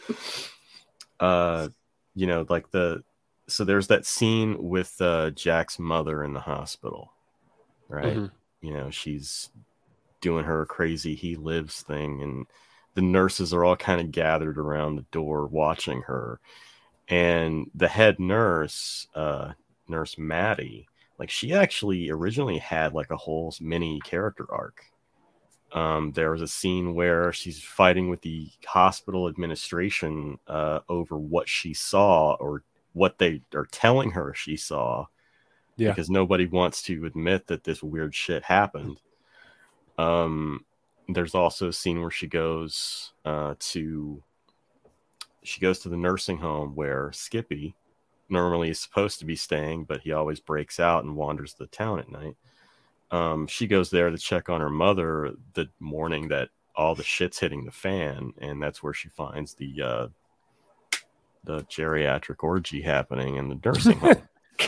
So there's that scene with Jack's mother in the hospital, right? She's doing her crazy he lives thing, and the nurses are all kind of gathered around the door watching her, and the head nurse, Nurse Maddie, like she actually originally had like a whole mini character arc. There was a scene where she's fighting with the hospital administration over what she saw or what they are telling her she saw, because nobody wants to admit that this weird shit happened. There's also a scene where she goes to the nursing home where Skippy normally is supposed to be staying, but he always breaks out and wanders the town at night. She goes there to check on her mother the morning that all the shit's hitting the fan, and that's where she finds the geriatric orgy happening in the nursing home.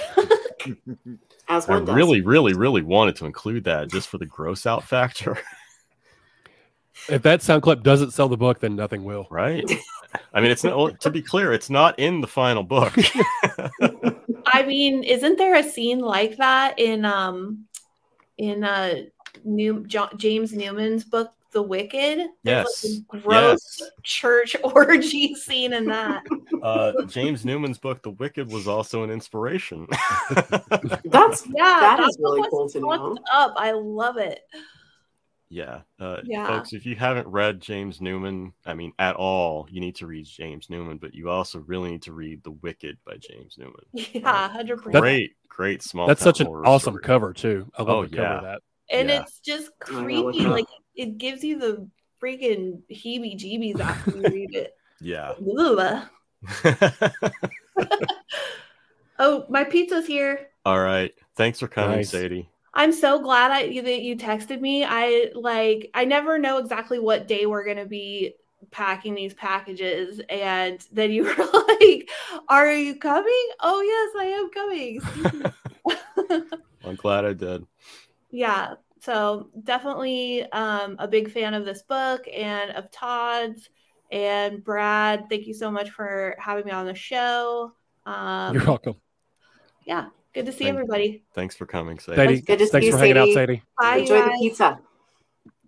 As I one does. really, really, really wanted to include that just for the gross out factor. If that sound clip doesn't sell the book, then nothing will. Right? I mean, it's not. To be clear, it's not in the final book. I mean, isn't there a scene like that in James Newman's book, The Wicked? Yes. There's like a gross church orgy scene in that. James Newman's book, The Wicked, was also an inspiration. That is really cool to know. Up. I love it. Yeah. Folks, if you haven't read James Newman, I mean, at all, you need to read James Newman, but you also really need to read The Wicked by James Newman. Yeah, 100%. Great small. That's such an awesome cover, too. I love the cover of that. And it's just creepy. Like, it gives you the freaking heebie-jeebies after you read it. Yeah. Oh, my pizza's here. All right. Thanks for coming, Sadie. I'm so glad that you texted me. I never know exactly what day we're going to be packing these packages. And then you were like, are you coming? Oh, yes, I am coming. I'm glad I did. Yeah. So definitely a big fan of this book and of Todd's. And Brad, thank you so much for having me on the show. You're welcome. Yeah. Good to see everybody. Thanks for coming, Sadie. Good to see Thanks you, for hanging out, Sadie. Bye, Enjoy the pizza.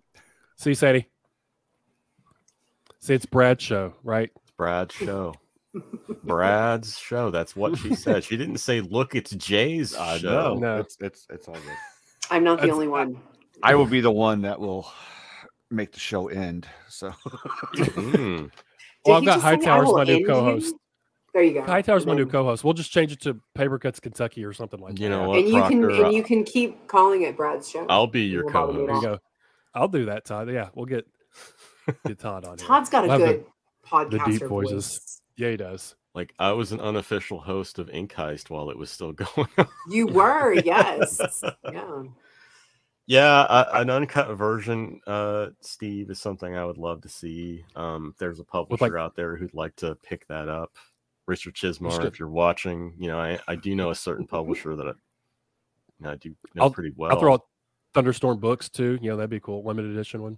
See you, Sadie. See, it's Brad's show, right? It's Brad's show. Brad's show. That's what she said. She didn't say, "Look, it's Jay's show." No, No. it's all good. I'm not the That's- only one. I will be the one that will make the show end. So Mm. Well, I've he got just say, "I Hightower's will my new end you"? co-host. There you go. Hightower's my And new then- co-host. We'll just change it to Paper Cuts Kentucky or something like You that. know what, And you can Proctor? and you can keep calling it Brad's show. I'll be It your won't bother me at There you co-host. all. go. I'll do that, Todd. Yeah, we'll get Todd on here. Todd's got a We'll have good podcaster deep voices. voice. Yeah, he does. Like, I was an unofficial host of Ink Heist while it was still going on. You were, yes. Yeah. Yeah, an uncut version, Steve, is something I would love to see. If there's a publisher out there who'd like to pick that up, Richard Chismar, if you're watching, I do know a certain publisher that I do know pretty well. I'll throw out Thunderstorm Books too. That'd be cool. Limited edition one.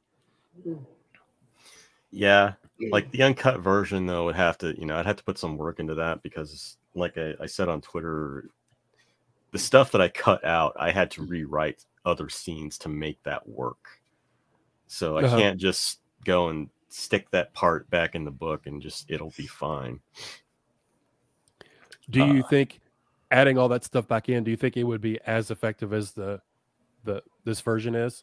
Yeah, like the uncut version though would have to, I'd have to put some work into that because, like I said on Twitter, the stuff that I cut out, I had to rewrite other scenes to make that work. So I can't just go and stick that part back in the book and it'll be fine. Do you think adding all that stuff back in, do you think it would be as effective as this version is?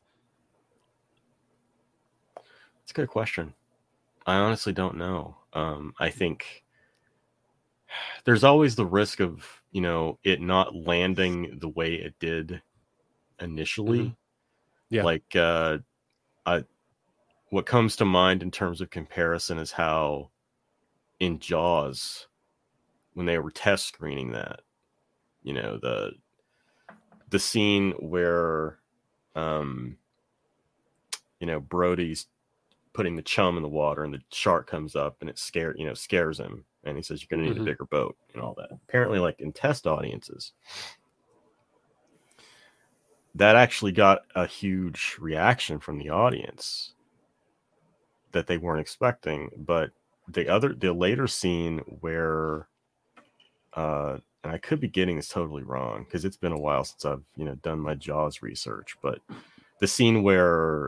It's a good question. I honestly don't know. I think there's always the risk of, it not landing the way it did initially. Mm-hmm. Yeah. Like, what comes to mind in terms of comparison is how in Jaws, when they were test screening that, the scene where, Brody's putting the chum in the water and the shark comes up and it scares him. And he says, "You're going to need a bigger boat," and all that. Apparently, like in test audiences, that actually got a huge reaction from the audience that they weren't expecting. But the later scene where, and I could be getting this totally wrong because it's been a while since I've, done my Jaws research, but the scene where,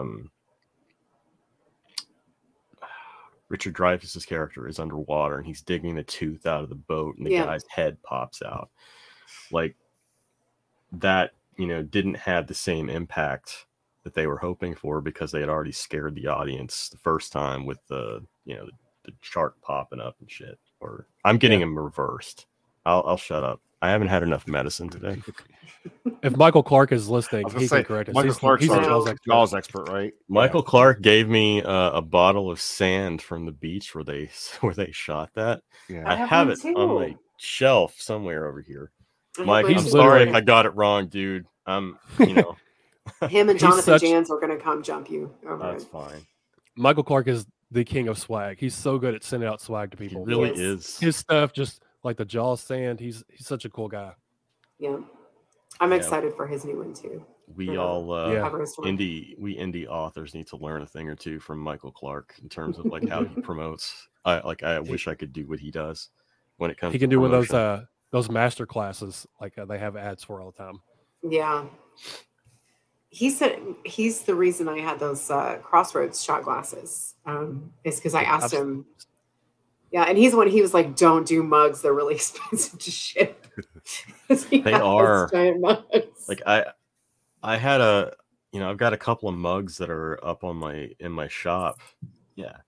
Richard Dreyfuss's character is underwater and he's digging the tooth out of the boat and the guy's head pops out. Like that, didn't have the same impact that they were hoping for because they had already scared the audience the first time with the shark popping up and shit. Or I'm getting them reversed. I'll shut up. I haven't had enough medicine today. If Michael Clark is listening, he can correct us. Michael Clark's he's a our Jaws expert. expert, right? Michael Clark gave me a bottle of sand from the beach where they shot that. Yeah. I have it one on too. my shelf somewhere over here. I have Mike, one I'm too. sorry if literally- I got it wrong, dude. Him and Jonathan such- Jans are going to come jump you over That's it. fine. Michael Clark is the king of swag. He's so good at sending out swag to He people. really Yes. is. His stuff, just like the Jaws sand, he's such a cool guy. Yeah. I'm Yeah. excited for his new one too. We Yeah. all Yeah. Cover story. indie authors need to learn a thing or two from Michael Clark in terms of like how he promotes. I wish I could do what he does when it comes. He can to do one of promotion. those master classes like they have ads for all the time. Yeah. He said he's the reason I had those Crossroads shot glasses. Is because I asked him. Yeah, and he's the one. He was like, "Don't do mugs; they're really expensive to ship." They are. giant mugs. Like I had I've got a couple of mugs that are up on in my shop. Yeah.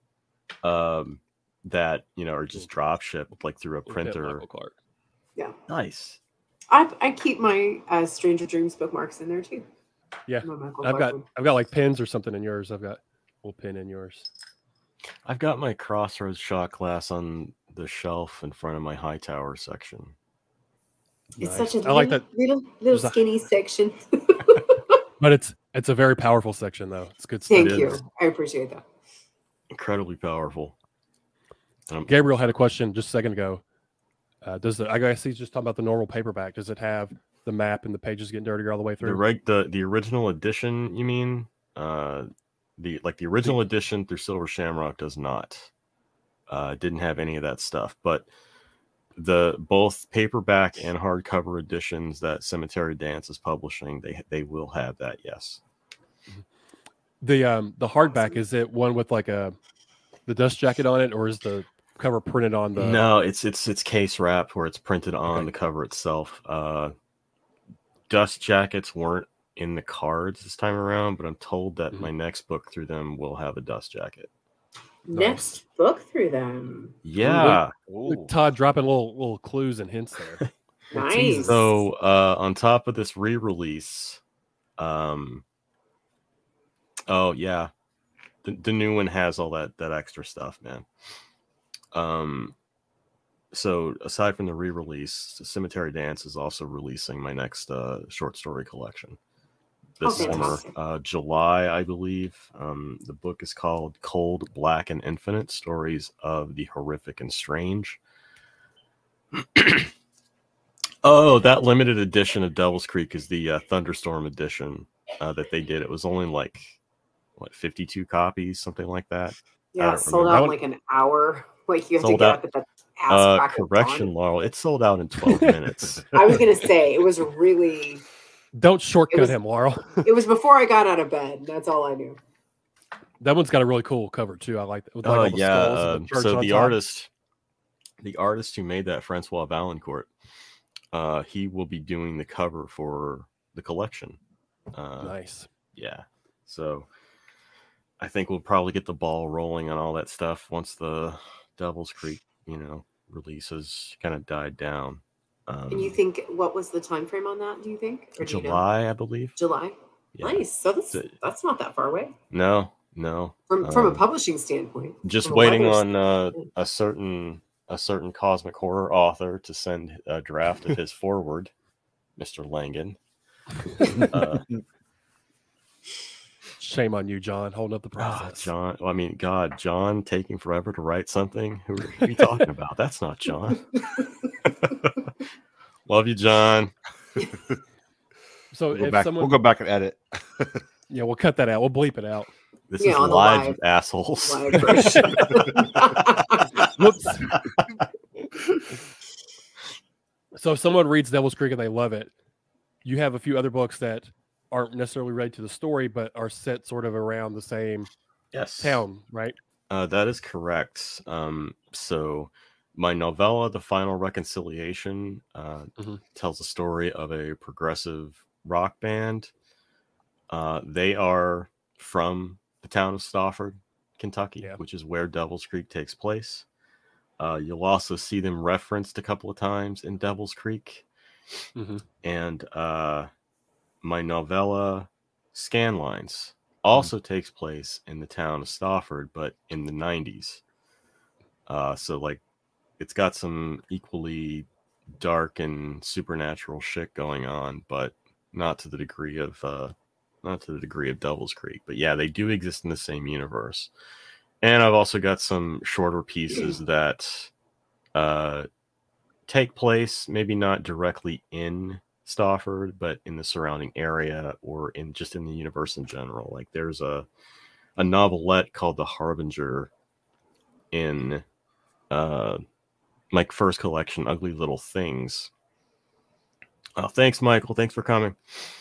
That are just drop shipped like through a Look at printer. Michael Clark. Yeah, Nice. I keep my Stranger Dreams bookmarks in there too. Yeah, My Michael I've Clark one. got like pins or something in yours. I've got a little pin in yours. I've got my Crossroads shot glass on the shelf in front of my Hightower section. It's Nice. such a I like little, that. little There's a- skinny section. But it's a very powerful section though. It's good stuff. Thank It you. is. I appreciate that. Incredibly powerful. Gabriel had a question just a second ago. I guess he's just talking about the normal paperback. Does it have the map and the pages getting dirtier all the way through? The original edition, you mean? The original edition through Silver Shamrock does not. Didn't have any of that stuff, but both paperback and hardcover editions that Cemetery Dance is publishing, they will have that. Yes. The hardback, is it one with like the dust jacket on it, or is the cover printed on the? No, it's case wrapped where it's printed on the cover itself. Dust Jackets weren't in the cards this time around, but I'm told that my next book through them will have a Dust Jacket. Next book through them. Yeah. Look, Todd dropping little clues and hints there. Nice. So on top of this re-release, oh yeah, the new one has all that extra stuff, man. So aside from the re-release, Cemetery Dance is also releasing my next short story collection this summer, July, I believe. The book is called Cold, Black, and Infinite: Stories of the Horrific and Strange. Oh, that limited edition of Devil's Creek is the Thunderstorm edition that they did. It was only like 52 copies, something like that. Yeah, it sold out in like an hour. Like you have to get up at the ass crack of correction, dawn. Laurel. It sold out in 12 minutes. I was gonna say it was really. Don't shortcut him, Laurel. It was before I got out of bed. That's all I knew. That one's got a really cool cover too. I like that. With like Oh all the skulls and the church so on the top. artist who made that, Francois Valancourt, he will be doing the cover for the collection. Nice. Yeah. So I think we'll probably get the ball rolling on all that stuff once the Devil's Creek, releases kind of died down. And you think, what was the time frame on that? Do you think? Or do you know? July, I believe. July. Yeah. Nice. So that's not that far away. No. From a publishing standpoint. Just waiting on a certain cosmic horror author to send a draft of his forward, Mr. Langan. Shame on you, John, holding up the process. John. Well, I mean, God, John taking forever to write something. Who are you talking about? That's not John. Love you, John. So we'll if someone, we'll go back and edit. Yeah, we'll cut that out. We'll bleep it out. This is live, you assholes. Whoops. So if someone reads Devil's Creek and they love it, you have a few other books that aren't necessarily related to the story, but are set sort of around the same town, right? That is correct. So my novella, The Final Reconciliation, tells the story of a progressive rock band. They are from the town of Stafford, Kentucky, which is where Devil's Creek takes place. You'll also see them referenced a couple of times in Devil's Creek. And my novella, Scanlines, also takes place in the town of Stafford, but in the 90s. So like it's got some equally dark and supernatural shit going on, but not to the degree of Devil's Creek. But yeah, they do exist in the same universe. And I've also got some shorter pieces that take place maybe not directly in Stafford, but in the surrounding area or in the universe in general. Like there's a novelette called The Harbinger in my first collection, Ugly Little Things. Thanks, Michael. Thanks for coming.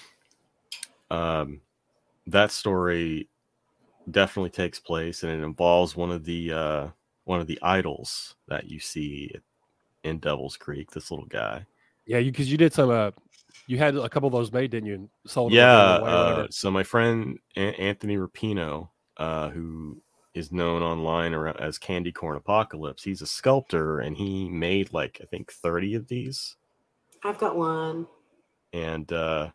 That story definitely takes place, and it involves one of the idols that you see in Devil's Creek. This little guy. Yeah, because you did some. You had a couple of those made, didn't you? And sold them so my friend Anthony Rapino, who is known online as Candy Corn Apocalypse, he's a sculptor, and he made I think 30 of these. I've got one. And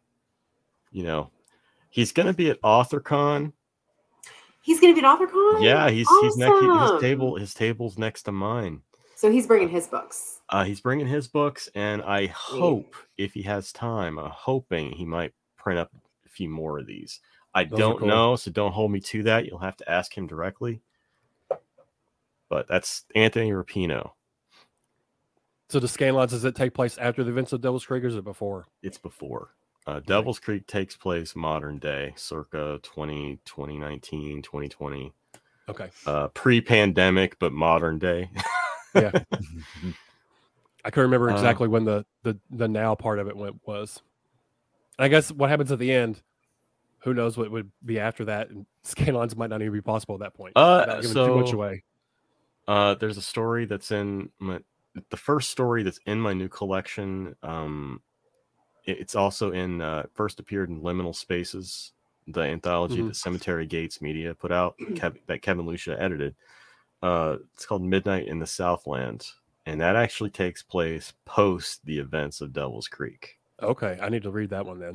he's gonna be at AuthorCon. He's gonna be at AuthorCon? Yeah, he's awesome. His table's next to mine. So he's bringing his books. He's bringing his books, and I hope, if he has time, I'm hoping he might print up a few more of these. I don't know, so don't hold me to that. You'll have to ask him directly. But that's Anthony Rapino. So the Scanlines, does it take place after the events of Devil's Creek, or is it before? It's before. Devil's Creek takes place modern day, circa 2019, 2020. Okay. Pre-pandemic, but modern day. Yeah. I couldn't remember exactly when the now part of it was. I guess what happens at the end, who knows what would be after that, and Scanlines might not even be possible at that point. Too much away. There's a story that's in the first story that's in my new collection. It's also in first appeared in Liminal Spaces, the anthology that Cemetery Gates Media put out, that Kevin Lucia edited. It's called Midnight in the Southland, and that actually takes place post the events of Devil's Creek. Okay, I need to read that one then.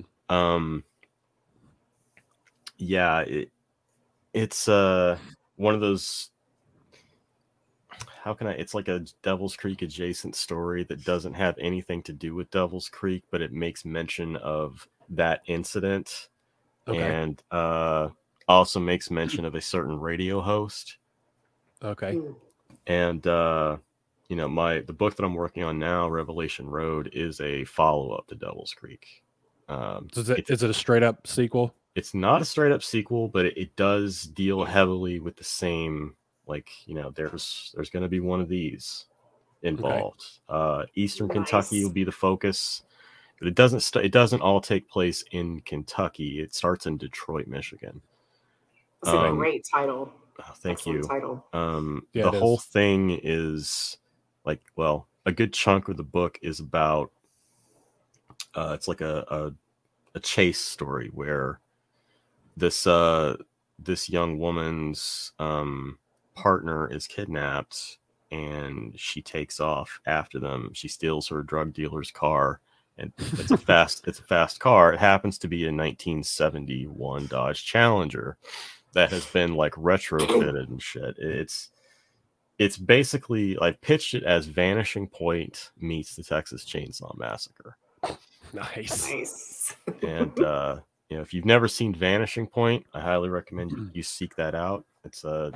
Yeah, it's one of those. How can I? It's like a Devil's Creek adjacent story that doesn't have anything to do with Devil's Creek, but it makes mention of that incident, and also makes mention of a certain radio host. Okay, and the book that I'm working on now, Revelation Road, is a follow-up to Devil's Creek. Is it a straight up sequel? It's not a straight up sequel, but it does deal heavily with the same. Like, there's going to be one of these involved. Eastern Kentucky will be the focus, but it doesn't all take place in Kentucky. It starts in Detroit, Michigan. That's a great title. Thank you. Title. The whole thing is like, well, a good chunk of the book is about. It's like a chase story where this young woman's partner is kidnapped, and she takes off after them. She steals her drug dealer's car, and it's a fast car. It happens to be a 1971 Dodge Challenger that has been like retrofitted and shit. It's basically, I pitched it as Vanishing Point meets the Texas Chainsaw Massacre. Nice. And if you've never seen Vanishing Point, I highly recommend you seek that out. It's a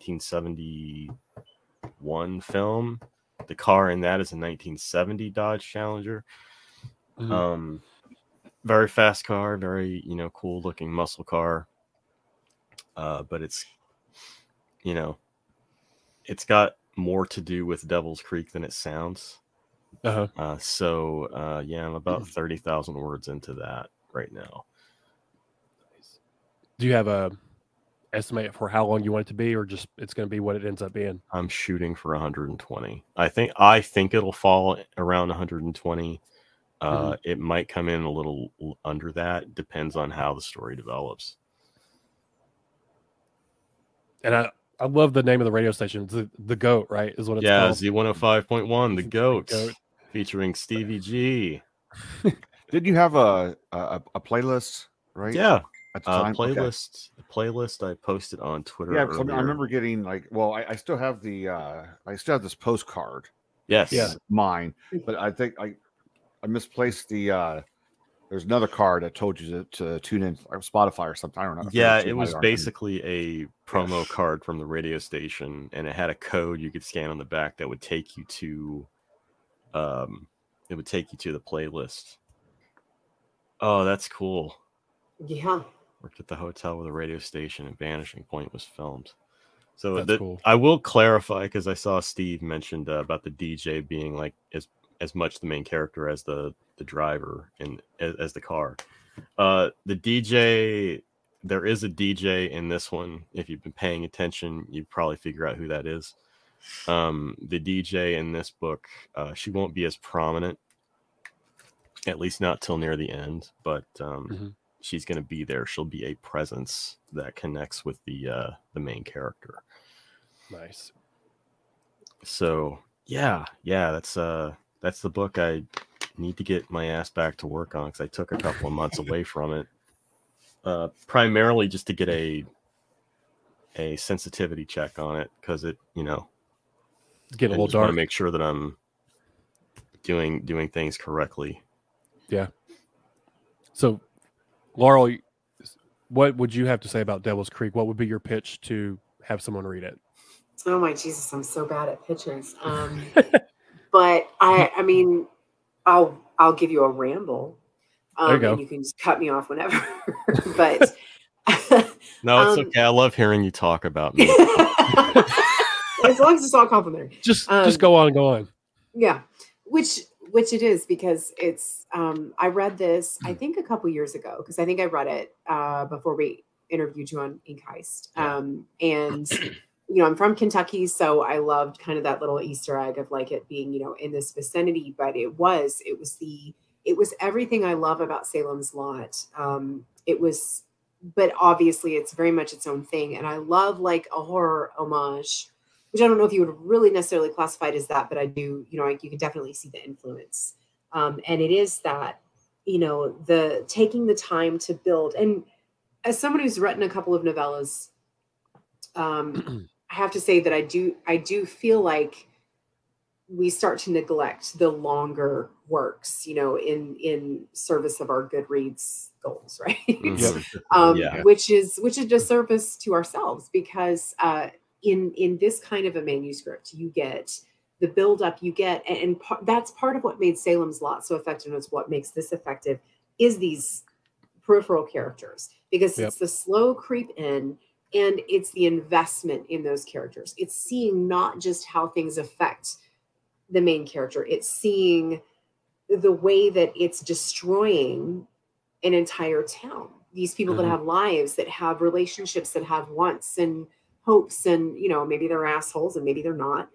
1971 film. The car in that is a 1970 Dodge Challenger. Very fast car, very cool looking muscle car. But it's it's got more to do with Devil's Creek than it sounds. I'm about 30,000 words into that right now. Do you have a estimate for how long you want it to be, or just it's going to be what it ends up being? I'm shooting for 120. I think it'll fall around 120. It might come in a little under that. Depends on how the story develops. And I love the name of the radio station. The Goat, right? Is what it's called. Z105.1, The Goat, featuring Stevie G. Did you have a playlist, right? Yeah. At the time? The playlist I posted on Twitter. Yeah, I remember getting I still have this postcard. Yes. Yeah. Mine. But I think I misplaced there's another card that told you to tune in, or Spotify or something. I don't know. Yeah, it was basically a promo card from the radio station, and it had a code you could scan on the back that would take you to the playlist. Oh, that's cool. Yeah. Worked at the hotel where the radio station and Vanishing Point was filmed. So that's cool. I will clarify, because I saw Steve mentioned about the DJ being like as much the main character as the driver and as the car. The DJ, there is a DJ in this one. If you've been paying attention, you probably figure out who that is. The DJ in this book, she won't be as prominent, at least not till near the end, but she's going to be there. She'll be a presence that connects with the main character. Nice. So yeah, that's the book I need to get my ass back to work on, because I took a couple of months away from it, primarily just to get a sensitivity check on it, because it get a little dark. Want to make sure that I'm doing things correctly. Yeah. So, Laurel, what would you have to say about Devil's Creek? What would be your pitch to have someone read it? Oh my Jesus, I'm so bad at pitches. But I mean, I'll give you a ramble. There you go. And you can just cut me off whenever. But no, it's okay. I love hearing you talk about me. As long as it's all complimentary. Just go on. Yeah. Which it is, because it's I read this I think a couple years ago, because I think I read it before we interviewed you on Ink Heist. And I'm from Kentucky, so I loved kind of that little Easter egg of like it being, in this vicinity, but it was everything I love about Salem's Lot. But obviously it's very much its own thing. And I love like a horror homage, which I don't know if you would really necessarily classify it as that, but I do, you can definitely see the influence. And it is that, the taking the time to build. And as someone who's written a couple of novellas, I have to say that I do feel like we start to neglect the longer works, in service of our Goodreads goals, right? Yeah. Which is a disservice to ourselves, because in this kind of a manuscript, you get the buildup, and that's part of what made Salem's Lot so effective, and it's what makes this effective, is these peripheral characters, because it's the slow creep in, and it's the investment in those characters. It's seeing not just how things affect the main character, it's seeing the way that it's destroying an entire town. These people that have lives, that have relationships, that have wants and hopes, and maybe they're assholes and maybe they're not.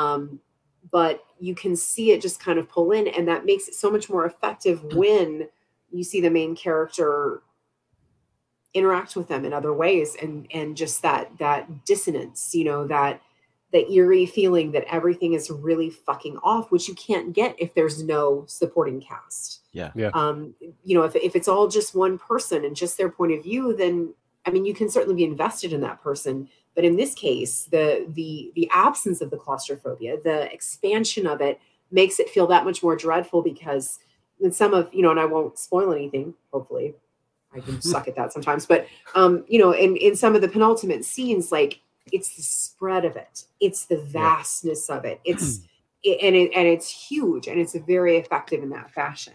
But you can see it just kind of pull in, and that makes it so much more effective when you see the main character interact with them in other ways, and just that dissonance, that eerie feeling that everything is really fucking off, which you can't get if there's no supporting cast. Yeah. If it's all just one person and just their point of view, then you can certainly be invested in that person. But in this case, the absence of the claustrophobia, the expansion of it, makes it feel that much more dreadful, because in some of, and I won't spoil anything, hopefully. I can suck at that sometimes, but in some of the penultimate scenes, like, it's the spread of it, it's the vastness of it, it's it's huge, and it's very effective in that fashion.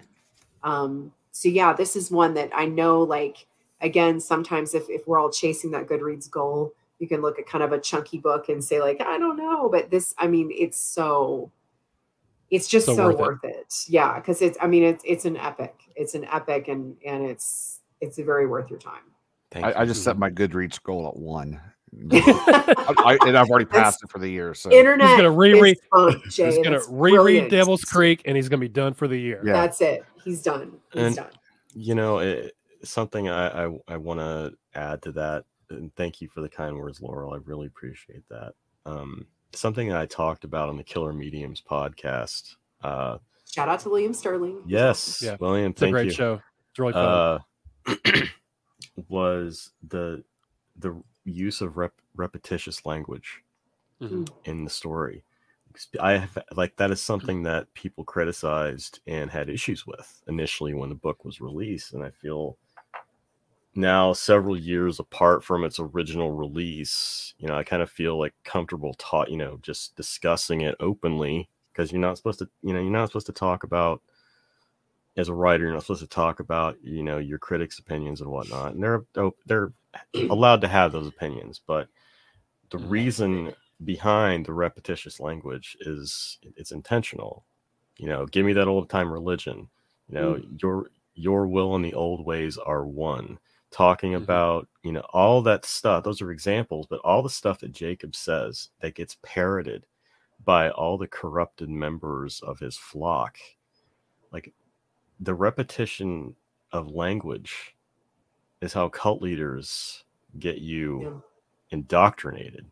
So yeah, this is one that I know, like, again, sometimes if we're all chasing that Goodreads goal, you can look at kind of a chunky book and say, like, I don't know, but this, it's just so worth it. Yeah, because it's an epic. It's an epic, and it's very worth your time. I just set my Goodreads goal at 1. and I've already passed it for the year. So Internet, he's going to reread reread Devil's Creek, and he's going to be done for the year. Yeah. That's it. He's done. He's done. Something I want to add to that, and thank you for the kind words, Laurel. I really appreciate that. Something that I talked about on the Killer Mediums podcast. Shout out to William Sterling. Yes, William, it's a great show. It's really fun. Was the use of repetitious language in the story. That is something that people criticized and had issues with initially when the book was released, and I feel now, several years apart from its original release, I kind of feel like comfortable just discussing it openly, because you're not supposed to talk about, as a writer, you're not supposed to talk about, your critics' opinions and whatnot. And they're allowed to have those opinions, but the reason behind the repetitious language is it's intentional. Give me that old time religion. Your will and the old ways are one. Talking about, all that stuff. Those are examples, but all the stuff that Jacob says that gets parroted by all the corrupted members of his flock, like, the repetition of language is how cult leaders get you indoctrinated.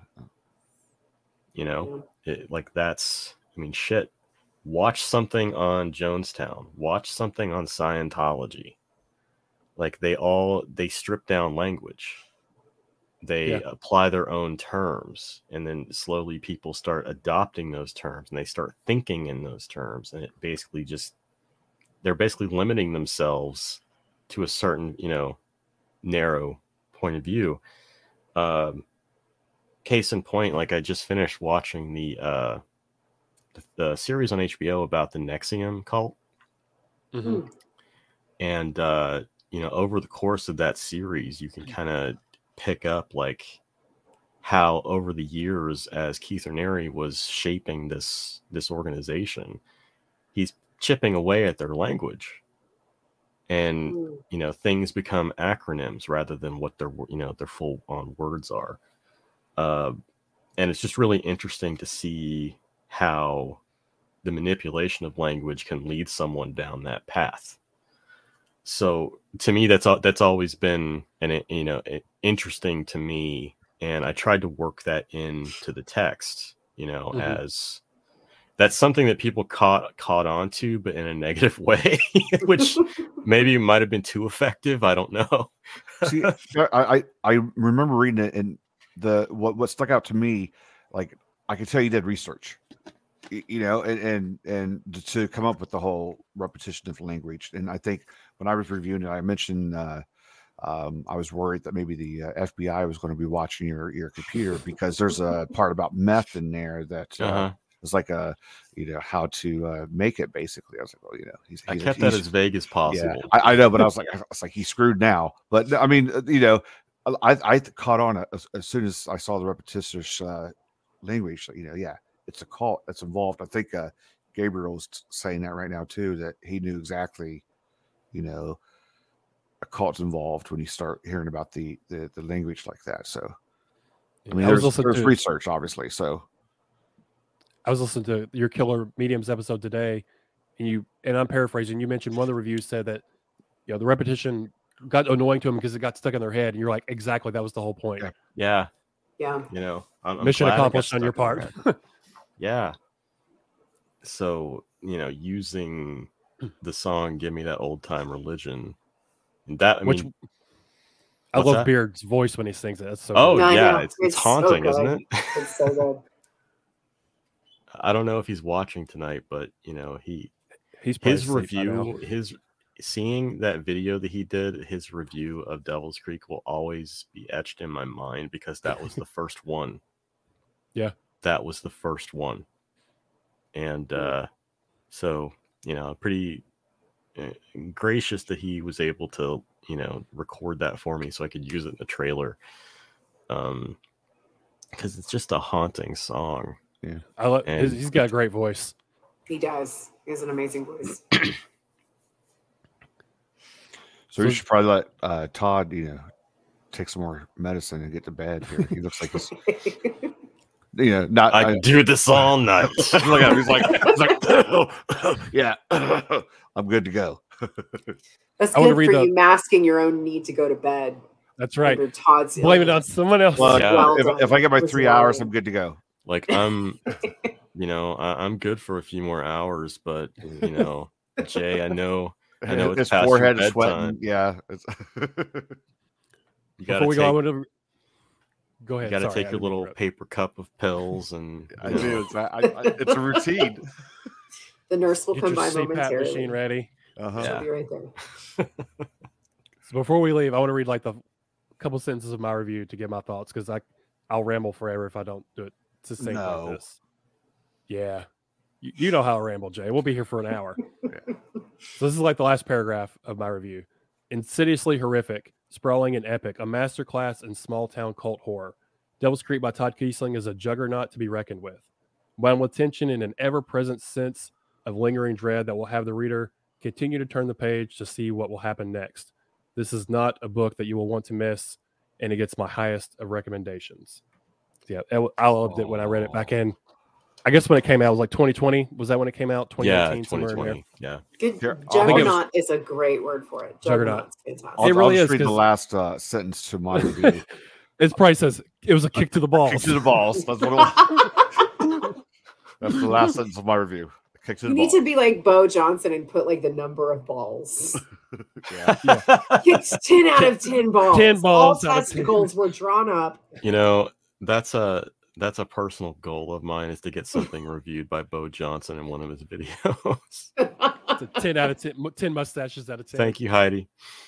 Shit. Watch something on Jonestown. Watch something on Scientology. Like, they strip down language. They apply their own terms, and then slowly people start adopting those terms, and they start thinking in those terms, and it basically they're basically limiting themselves to a certain, narrow point of view. Case in point, like, I just finished watching the series on HBO about the NXIVM cult. And, over the course of that series, you can kind of pick up, like, how over the years, as Keith Raniere was shaping this organization, he's chipping away at their language, and things become acronyms rather than what their full on words are. And it's just really interesting to see how the manipulation of language can lead someone down that path. So to me, that's always been interesting to me, and I tried to work that into the text, as that's something that people caught on to, but in a negative way, which maybe might have been too effective. I don't know. See, I remember reading it, and what stuck out to me, like I could tell you did research, and to come up with the whole repetition of language. And I think when I was reviewing it, I mentioned I was worried that maybe the FBI was going to be watching your computer, because there's a part about meth in there that was like how to make it, basically. I was like, well, I kept that as vague as possible. Yeah, I know, but I was like, he's screwed now. But I mean, I caught on as soon as I saw the repetitious language. It's a cult that's involved. I think Gabriel's saying that right now too, that he knew exactly, a cult's involved when you start hearing about the language like that. So, I mean, there's research, obviously. So, I was listening to your Killer Mediums episode today, and I'm paraphrasing. You mentioned one of the reviews said that the repetition got annoying to them because it got stuck in their head, and you're like, exactly, that was the whole point. Yeah. I'm mission accomplished on your part. Yeah. So, using the song "Give Me That Old Time Religion," and that, I love Beard's voice when he sings it. That's so good. It's haunting, isn't it? It's so good. I don't know if he's watching tonight, but his review, seeing that video that he did, his review of Devil's Creek will always be etched in my mind, because that was the first one. Yeah. That was the first one. And so, pretty gracious that he was able to, record that for me so I could use it in the trailer. Because it's just a haunting song. Yeah. He's got a great voice. He does. He has an amazing voice. So we should probably let Todd, take some more medicine and get to bed here. He looks like he's, not. I can do this all night. Look at him. He's like, yeah, I'm good to go. That's good for you masking your own need to go to bed. That's right. Todd's blame it on someone else. Well, if I get my 3 hours, I'm good to go. Like I'm good for a few more hours, but Jay, I know it's his past forehead your is sweating. Yeah. Before we go on, go ahead. You got to take your little paper cup of pills, and I do. It's a routine. The nurse will Get come your by CPAP momentarily. machine ready. She'll be right there. So before we leave, I want to read like the couple sentences of my review to get my thoughts, because I'll ramble forever if I don't do it succinct like this. Yeah. You know how I ramble, Jay. We'll be here for an hour. So this is like the last paragraph of my review. Insidiously horrific, sprawling and epic, a masterclass in small-town cult horror. Devil's Creek by Todd Keisling is a juggernaut to be reckoned with. Wound with tension and an ever-present sense of lingering dread that will have the reader continue to turn the page to see what will happen next. This is not a book that you will want to miss, and it gets my highest of recommendations. Yeah, I loved it when I read it back in. I guess when it came out, it was like 2020. Was that when it came out? 2019, 2020. Yeah. Good. Juggernaut is a great word for it. Juggernaut's fantastic. It really is. Read the last sentence to my review. It probably says it was a kick to the balls. Kick to the balls. That's what it was. That's the last sentence of my review. Kick to the balls. You need to be like Bo Johnson and put like the number of balls. Yeah. Kicked 10 out of 10 balls. 10 balls. All testicles were drawn up. That's a personal goal of mine, is to get something reviewed by Bo Johnson in one of his videos. It's a 10 out of 10, 10 mustaches out of 10. Thank you, Heidi.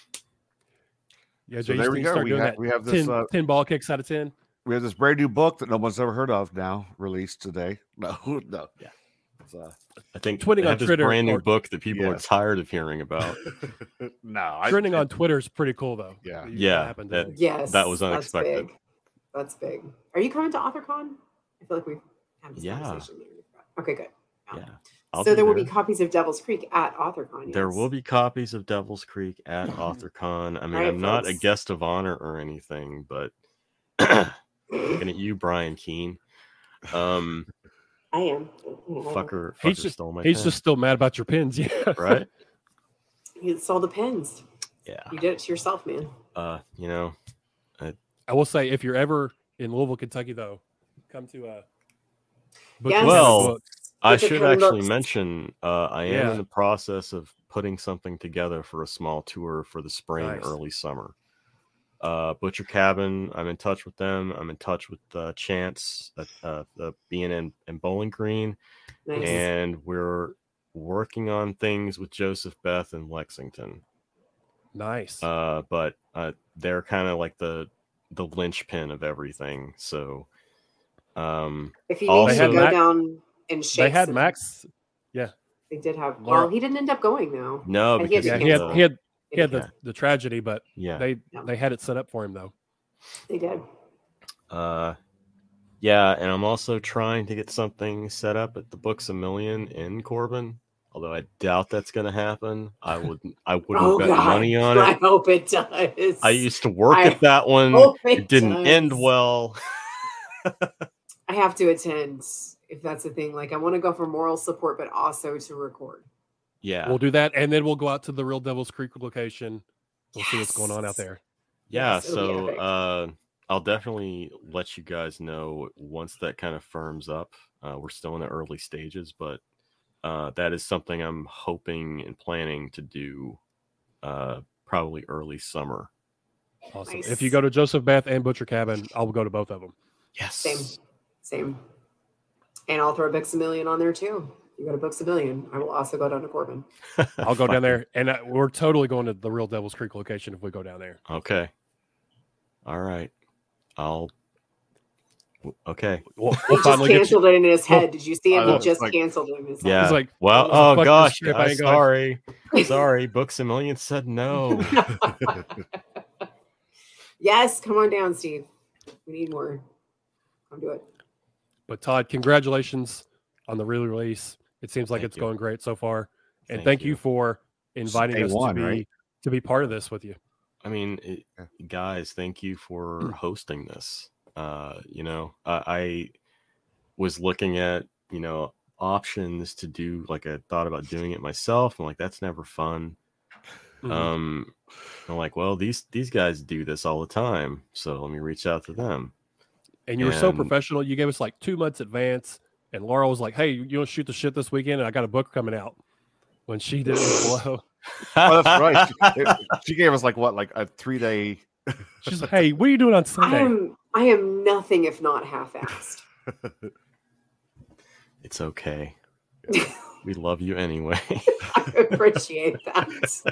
Yeah, so there we go. We have this 10 ball kicks out of 10. We have this brand new book that no one's ever heard of now, released today. No. Yeah. I think Twitting on this Twitter, brand new book that people are tired of hearing about. Trending on Twitter is pretty cool, though. Yeah. That was unexpected. That's big. Are you coming to AuthorCon? I feel like we've had this conversation. Okay, good. Yeah. So there will be copies of Devil's Creek at AuthorCon. Yes? There will be copies of Devil's Creek at AuthorCon. I mean, I'm not a guest of honor or anything, but looking at you, Brian Keene. I am. Fucker He's stole my He's pen. just still mad about your pins. Yeah. Right? You stole the pins. Yeah. You did it to yourself, man. You know, I will say, if you're ever in Louisville, Kentucky, though, come to Butcher Yes. Cabin Well, Books. I Butcher should Cabin actually Books. mention I am Yeah. in the process of putting something together for a small tour for the spring, Nice. early summer. Butcher Cabin, I'm in touch with them. I'm in touch with Chance at the B&N and Bowling Green, Nice. and we're working on things with Joseph Beth in Lexington. Nice. But they're kind of like the linchpin of everything. So, If you need also- to They had go Max- down and shake, They had some- Max. They did have. Laura- Well, he didn't end up going though. no, And he had because to Yeah, cancel. he had Yeah. the tragedy, but yeah. they had it set up for him though. They did. Yeah, and I'm also trying to get something set up at the Books A Million in Corbin. Although I doubt that's going to happen. I wouldn't Oh bet God! money on I it. hope it does. I used to work I at that one. hope It didn't does. end well. I have to attend if that's the thing. Like, I want to go for moral support, but also to record. Yeah. We'll do that, and then we'll go out to the real Devil's Creek location. We'll see what's going on out Yes. there. Yeah, Yes, it'll be epic. so I'll definitely let you guys know once that kind of firms up. We're still in the early stages, but that is something I'm hoping and planning to do probably early summer. Awesome. Nice. If you go to Joseph Beth and Butcher Cabin, I'll go to both of them. Yes. Same. And I'll throw Books A Million on there too. You go to Books A Million. I will also go down to Corbin. I'll go down there, and we're totally going to the real Devil's Creek location if we go down there. Okay. All right. Okay. We'll He just finally get you. canceled it in his head. Did you see him? I He know, just like- canceled it in his head. Yeah. He's like, well, "Oh, oh fuck this gosh, trip, I guys, ain't going." sorry. Books A Million said no. Yes, come on down, Steve. We need more. Come do it. But Todd, congratulations on the re-release. It seems like Thank it's you. going great so far, and Thank thank you. you for inviting day us one, to be right? to be part of this with you. I mean, guys, thank you for hosting this. I was looking at, options to do, like, I thought about doing it myself. I'm like, that's never fun. Mhm. I'm like, well, these guys do this all the time, so let me reach out to them. And you were so and- professional. You gave us like 2 months advance, and Laura was like, "Hey, you want to shoot the shit this weekend?" And I got a book coming out. When she did it below, Oh, that's right. She gave us like a 3-day. she's like, "Hey, what are you doing on Sunday?" I am nothing if not half-assed. It's okay. We love you anyway. I appreciate that.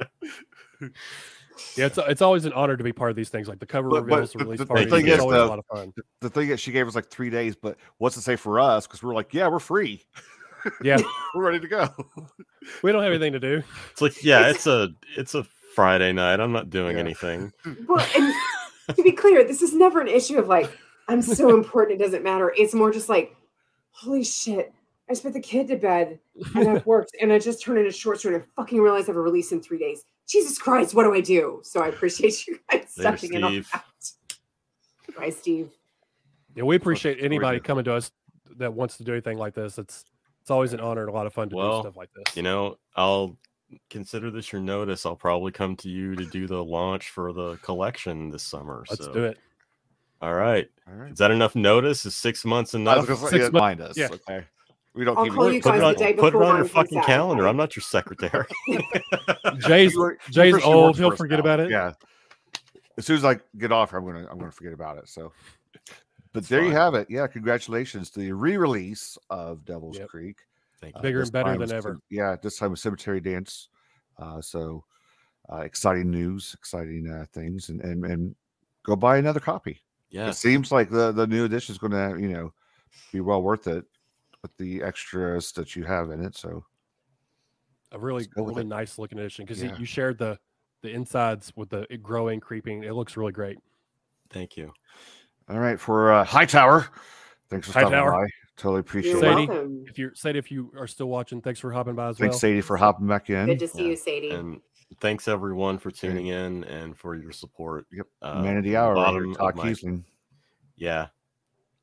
Yeah, it's always an honor to be part of these things, like the cover But reveals, the the- release the parties. thing It's is, always a though, lot of fun. The thing is, she gave us like 3 days, but what's to say for us? Because we're like, yeah, we're free. Yeah, We're ready to go. we don't have anything to do. It's like, yeah, it's a Friday night. I'm not doing Yeah. anything. Well, and to be clear, this is never an issue of like, I'm so important, it doesn't matter. It's more just like, holy shit, I just put the kid to bed and I've worked and I just turned in a short story and I fucking realized I have a release in 3 days. Jesus Christ, what do I do? So I appreciate you guys There, stepping in on Steve. that. Bye, Steve. Yeah, we appreciate anybody gorgeous. coming to us that wants to do anything like this. It's always an honor and a lot of fun to Well, do stuff like this. I'll consider this your notice. I'll probably come to you to do the launch for the collection this summer. Let's so. do it. All right. All right. Is that enough notice? Is 6 months I was enough? gonna say, 6 yeah, mind us. yeah. Okay. We don't I'll keep call you Put guys it on, the day put it before on your mine comes fucking out, calendar. right? I'm not your secretary. Jay's You Jay's officially old. work He'll for us forget now. about it. Yeah. As soon as I get off, I'm gonna forget about it. So, but there you fine. have it. Yeah, congratulations to the re-release of Devil's Yep. Creek. Thank you. Bigger This and better time than with ever. Yeah, this time with Cemetery Dance. Exciting news, exciting things, and go buy another copy. Yeah. It seems like the new edition is going to be well worth it with the extras that you have in it. So A really go with really it. nice looking edition because Yeah. you shared the insides with the it growing, creeping. It looks really great. Thank you. all right, for Hightower, thanks for stopping Hightower. by. Totally appreciate You're it. Sadie, welcome. If you are still watching, thanks for hopping by as well. Thanks, Sadie, for hopping back in. Good to see Yeah. you, Sadie. And thanks everyone for tuning in and for your support. Yep. Uh, Man of the from hour, bottom Todd of my- Kiesling. Yeah.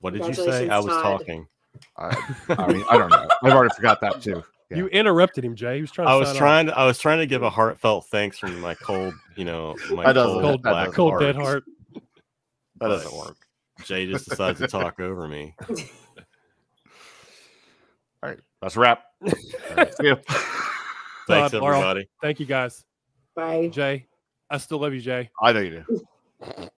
What did you say? I was Todd. talking. I mean, I don't know. I've already forgot that too. Yeah. You interrupted him, Jay. He was trying to I was trying to give a heartfelt thanks from my cold, my cold dead heart. That doesn't work. Jay just decides to talk over me. All right, that's a wrap. See ya. Thanks, Laurel, everybody. Thank you, guys. Bye. Jay, I still love you, Jay. I know you do.